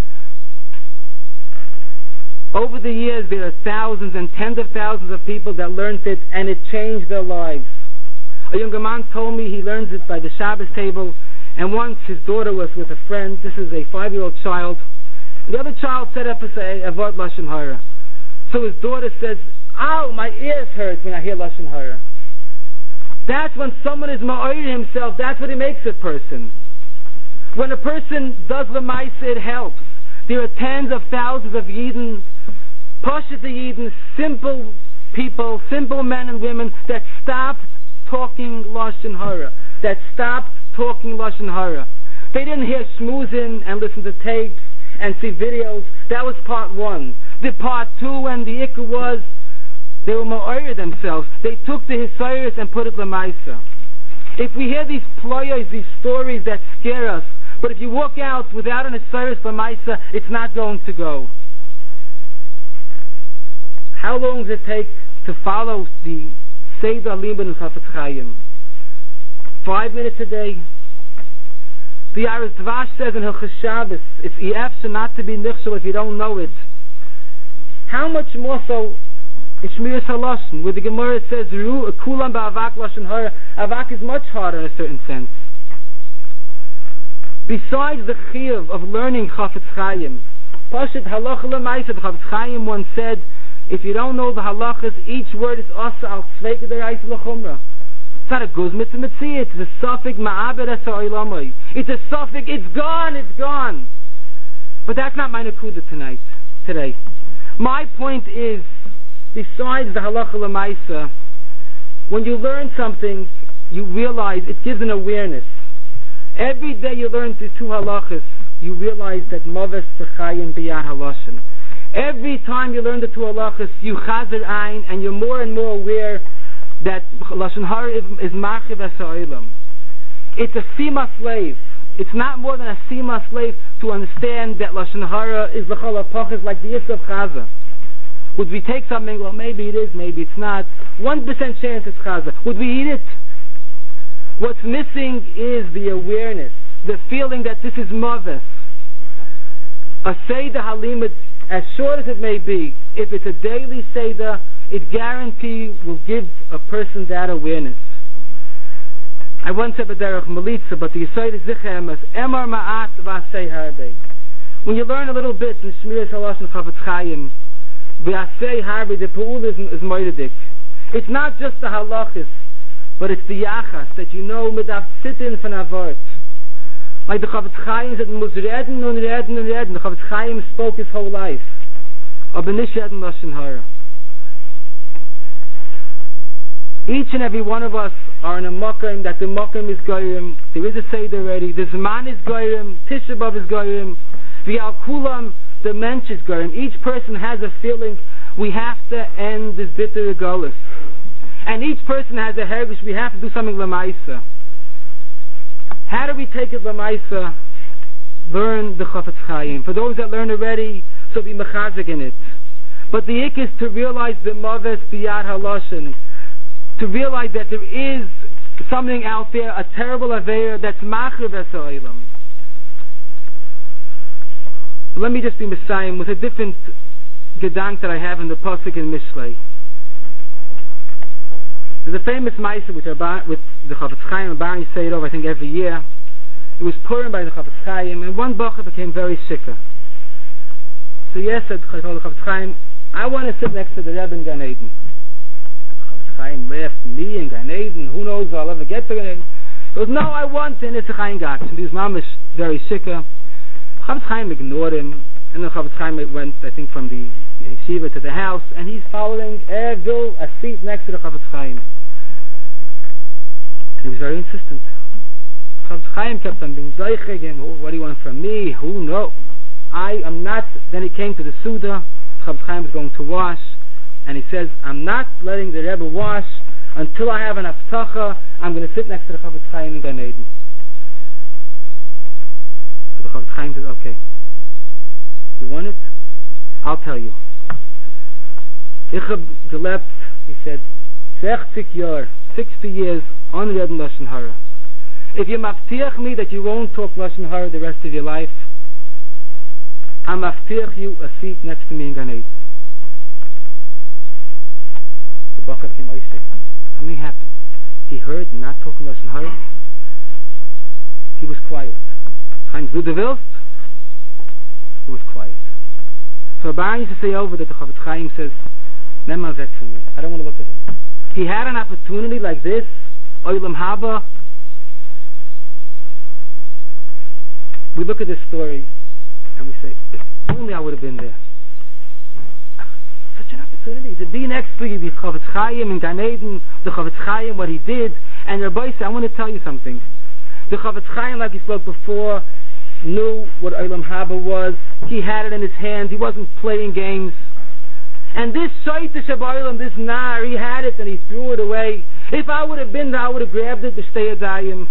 Over the years, there are thousands and tens of thousands of people that learned it, and it changed their lives. A younger man told me he learns it by the Shabbos table, and once his daughter was with a friend. This is a 5-year-old child. The other child said a Vort Lashon Hara. So his daughter says, "Ow, my ears hurt when I hear Lashon Hara." That's when someone is ma'oir himself. That's what it makes a person. When a person does Lamaisa, it helps. There are tens of thousands of Yidden, Pashut Yidden, simple people, simple men and women that stopped talking Lashon Hara, that stopped talking Lashon Hara. They didn't hear schmoozin and listen to tapes and see videos. That was part one. The part two and the ikka was they were ma'oir themselves. They took the Hisoris and put it Lamaisa. If we hear these ployos, these stories that scare us, but if you walk out without an Hisoris Lamaisa, it's not going to go. How long does it take to follow the Seder Limud and Chafetz Chaim? 5 minutes a day. The Aris Dvash says in Hilchos Shabbos, it's Efshar not to be nichshel if you don't know it. How much more so in Shmiras Haloshin, where the Gemara says, Kulam ba'avak Lashon Hara, avak is much harder in a certain sense. Besides the chiyuv of learning Chafetz Chaim, Pashut halacha l'maisa, the Chafetz Chaim once said, if you don't know the halachas, each word is asa al tzveika deraisa l'chumra. It's not a guzmitz mitzvah, it's a suffix ma'abed asa oilamai. It's a suffix, it's gone. But that's not my nakuda today. My point is, besides the halacha l'maisa, when you learn something, you realize it gives an awareness. Every day you learn the 2 halachas, you realize that maves v'chayim biyad haloshin. Every time you learn the 2 halachas, you chazer ein, and you're more and more aware that Lashon Hara is marchiv es ha'olam. It's a sima slave. It's not more than a sima slave to understand that Lashon Hara is l'chol ha'pachas, like the Yisuf Chaza. Would we take something? Well, maybe it is, maybe it's not. 1% chance it's Chaza. Would we eat it? What's missing is the awareness, the feeling that this is maves. A Seder Halimud, as short as it may be, if it's a daily Seder, it guarantees will give a person that awareness. I once said B'derech Melitza, but the Yisod is Zicheres, Emar Ma'at V'asei Harbe. When you learn a little bit in Shmiras Halashon Chafetz Chaim, V'asei Harbe, the Pa'ul is Moededik. It's not just the halachis, but it's the yachas that you know midav sitin von avot. Like the Chafetz Chaim said, "Mus reden und reden und reden." The Chafetz Chaim spoke his whole life, aber nicht reden lashon hara. Each and every one of us are in a makom that the makom is goyim. There is a seder already. The zman is goyim. Tisha B'av is goyim. V'al kulam, the mensch is goyim. Each person has a feeling we have to end this bitter galus. And each person has a hergish, we have to do something lamaisa. How do we take it lamaisa? Learn the Chafetz Chaim. For those that learn already, so be mechazik in it. But the ik is to realize the maves biyad haloshen, to realize that there is something out there, a terrible aveir that's machriv es ha'olam. Let me just be Messiah with a different gedank that I have in the pasuk in Mishlei. There's a famous Maisa with the Chafetz Chaim and Barney say it over, I think, every year. It was Purim by the Chafetz Chaim, and one bacher became very sick. So yes, said the Chafetz Chaim, I want to sit next to the Rebbe in Gan Eden. The Chafetz Chaim left, me in Gan Eden, who knows if I'll ever get to Gan Eden. He goes, no, I want to, and it's a Chaim Gach. And his mom is very sick. Chafetz Chaim ignored him, and then Chafetz Chaim went, I think, from the yeshiva to the house, and he's following a seat next to the Chafetz Chaim. And he was very insistent. Chafetz Chaim kept on being zeichig him. What do you want from me? Who knows? I am not. Then he came to the Suda. Chafetz Chaim was going to wash, and he says, I'm not letting the Rebbe wash until I have an aftacha. I'm going to sit next to the Chafetz Chaim in Gan Eden. So the Chafetz Chaim says, okay, you want it? I'll tell you. Ich hab gelebt, he said, 60 years on Reden Lashon Hara. If you maftiach me that you won't talk Lashon Hara the rest of your life, I maftiach you a seat next to me in Gan Eden. The Bacher became oisek. Something happened. He heard not talking Lashon Hara. He was quiet. Chaim du de willst? He was quiet. So Baran used to say over that the Chafetz Chaim says, Nehm mal weg from me. I don't want to look at him. He had an opportunity like this, Olam Haba. We look at this story and we say, if only I would have been there. Such an opportunity to be next to you, the Chafetz Chaim in Gan Eden, the Chafetz Chaim, what he did. And Rabbi said, I want to tell you something. The Chafetz Chaim, like he spoke before, knew what Olam Haba was. He had it in his hands. He wasn't playing games. And this Shaita Shabbalim, this Nar, he had it and he threw it away. If I would have been there, I would have grabbed it to stay Adayim.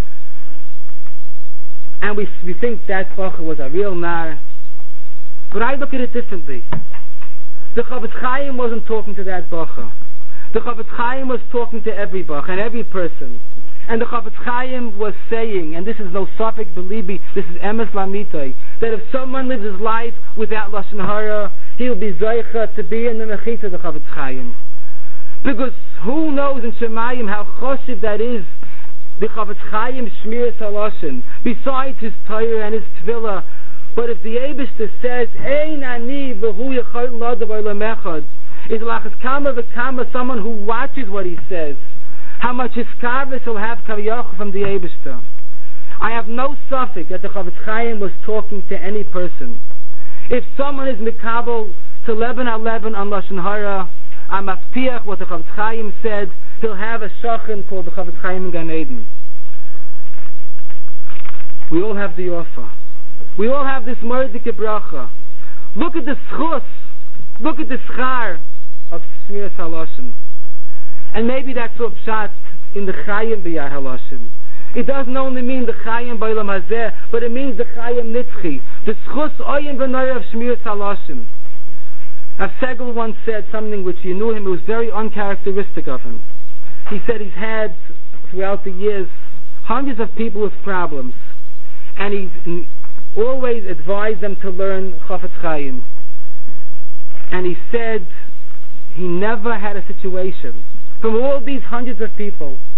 And we think that Bacher was a real Nar. But I look at it differently. The Chafetz Chaim wasn't talking to that Bacher. The Chafetz Chaim was talking to every Bacher and every person. And the Chafetz Chaim was saying, and this is no Safek Belibi, this is Emes Lamitoi, that if someone lives his life without Lashon Hara, he'll be Zoicha to be in the Mechitza of the Chafetz Chaim. Because who knows in Shemayim how choshev that is, the Chafetz Chaim Shmiras Haloshen, besides his Torah and his Tefillah. But if the Eibishter says, Ein ani v'hu yechol ladav olam echad, is lachas kama v'kama someone who watches what he says, how much his karvis will have kaviyach from the Eibishter. I have no suffix that the Chafetz Chaim was talking to any person. If someone is mikabel to Leben HaLeben on Lashon Hara, I'm aftiach what the Chafetz Chaim said, he'll have a shachin called the Chafetz Chaim in Gan Eden. We all have the offer. We all have this mordike bracha. Look at the schus, look at the schar of Shmiras Haloshen. And maybe that's a pshat in the Chayim b'yad Haloshen. It doesn't only mean the Chayim b'olam hazeh, but it means the Chayim nitzchi, the schus oyim v'noyer of Shmiras Haloshen. Rav Segel once said something which you knew him, it was very uncharacteristic of him. He said he's had, throughout the years, hundreds of people with problems, and he's always advised them to learn Chafetz Chaim. And he said he never had a situation, from all these hundreds of people,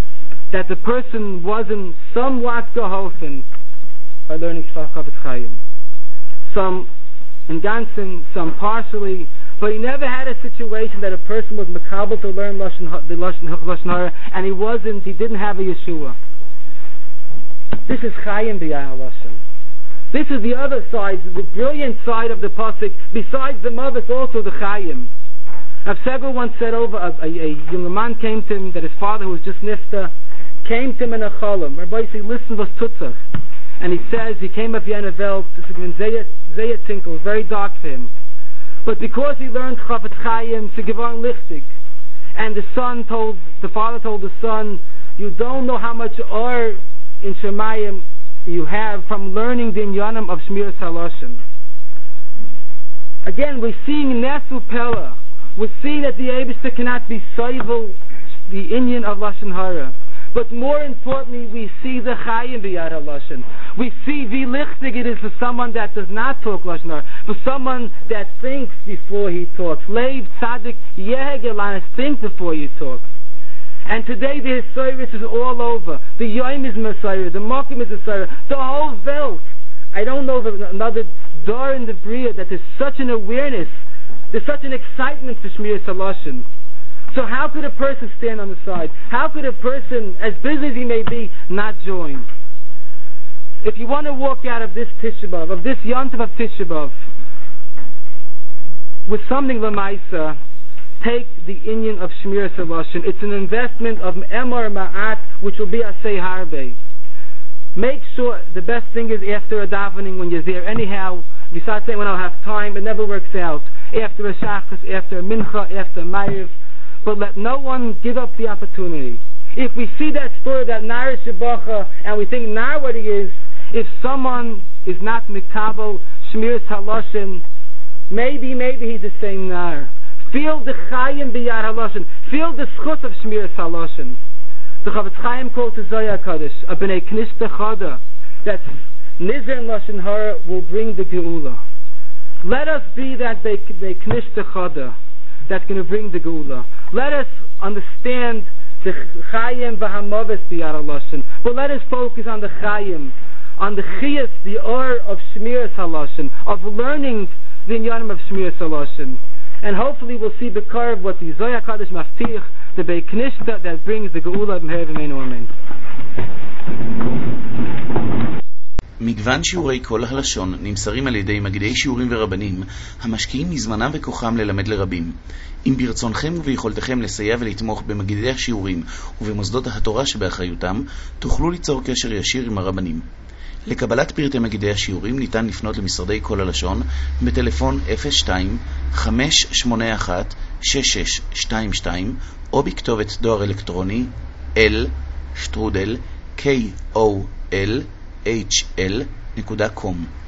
that the person wasn't somewhat geholfen by learning Chofetz Chaim. Some in Ganzen, some partially, but he never had a situation that a person was makabel to learn the Lashon Hara, and he didn't have a Yeshua. This is Chaim B'Yah Lashon. This is the other side, the brilliant side of the pasuk. Besides the Mavis, also the Chaim. Rav Segal once said over a young man came to him that his father, who was just nifta, came to him in a cholam. Rabbi said, "Listen, was tutzach." And he says he came up Vienna Welt. This is when Zayat Tinkel was very dark for him. But because he learned Chofetz Chaim to give on lichtig, and the father told the son, "You don't know how much or in Shemayim you have from learning the inyanim of Shmiras HaLashon." Again, we're seeing Nesu Pella. We're seeing that the Eibishter cannot be soivel the inyan of Lashon Hara. But more importantly, we see the Chaim B'Yad HaLashon. We see wie lichtig it is for someone that does not talk Lashon Hara, for someone that thinks before he talks. Leiv Tzadik Yehegelanis, think before you talk. And today the Hisoris is all over. The Yom is Messiah, the Mokim is Messiah, the whole Welt. I don't know of another door in the Bria that there's such an awareness, there's such an excitement for Shmiras HaLashon. So how could a person stand on the side? How could a person, as busy as he may be, not join? If you want to walk out of this Tisha B'Av, of this Yontif of Tisha B'Av, with something Lamaisa, take the inyan of Shmiras HaLashon. It's an investment of Emor Ma'at, which will be Asay Harbe. Make sure, the best thing is after a davening, when you're there. Anyhow, if you start saying, "When I'll have time," it never works out. After a Shachas, after a Mincha, after a Ma'ariv. But let no one give up the opportunity. If we see that story, that Narish Shebacha, and we think now what he is, if someone is not Mikabel, Shmiras HaLashon, maybe he's the same Nar. Feel the Chaim B'Yad HaLashon. Feel the schus of Shmiras HaLashon. The Chofetz Chaim quotes the Zohar Kadosh, a B'nai Knishta Chada, that Nizer and Lashon Hara will bring the Geula. Let us be that B'nai Knishta Chada that's going to bring the Geula. Let us understand the Chaim V'Hamavis B'Yad HaLashon, but let us focus on the Chaim, on the Chiyas, the Or of Shmiras HaLashon, of learning the Inyanim of Shmiras HaLashon. And hopefully we'll see Bekar of what the Zohar Kadosh Maftich, the Beit Knishta that brings the Geula B'Meher V'Meinu Amen. מגוון שיעורי כל הלשון נמסרים על ידי מגידי שיעורים ורבנים המשקיעים מזמנם וכוחם ללמד לרבים. אם ברצונכם וביכולתכם לסייע ולתמוך במגידי השיעורים ובמוסדות התורה שבאחריותם, תוכלו ליצור קשר ישיר עם הרבנים. לקבלת פרטי מגידי השיעורים ניתן לפנות למשרדי כל הלשון בטלפון 02-581-6622 או בכתובת דואר אלקטרוני l@kol.hl.com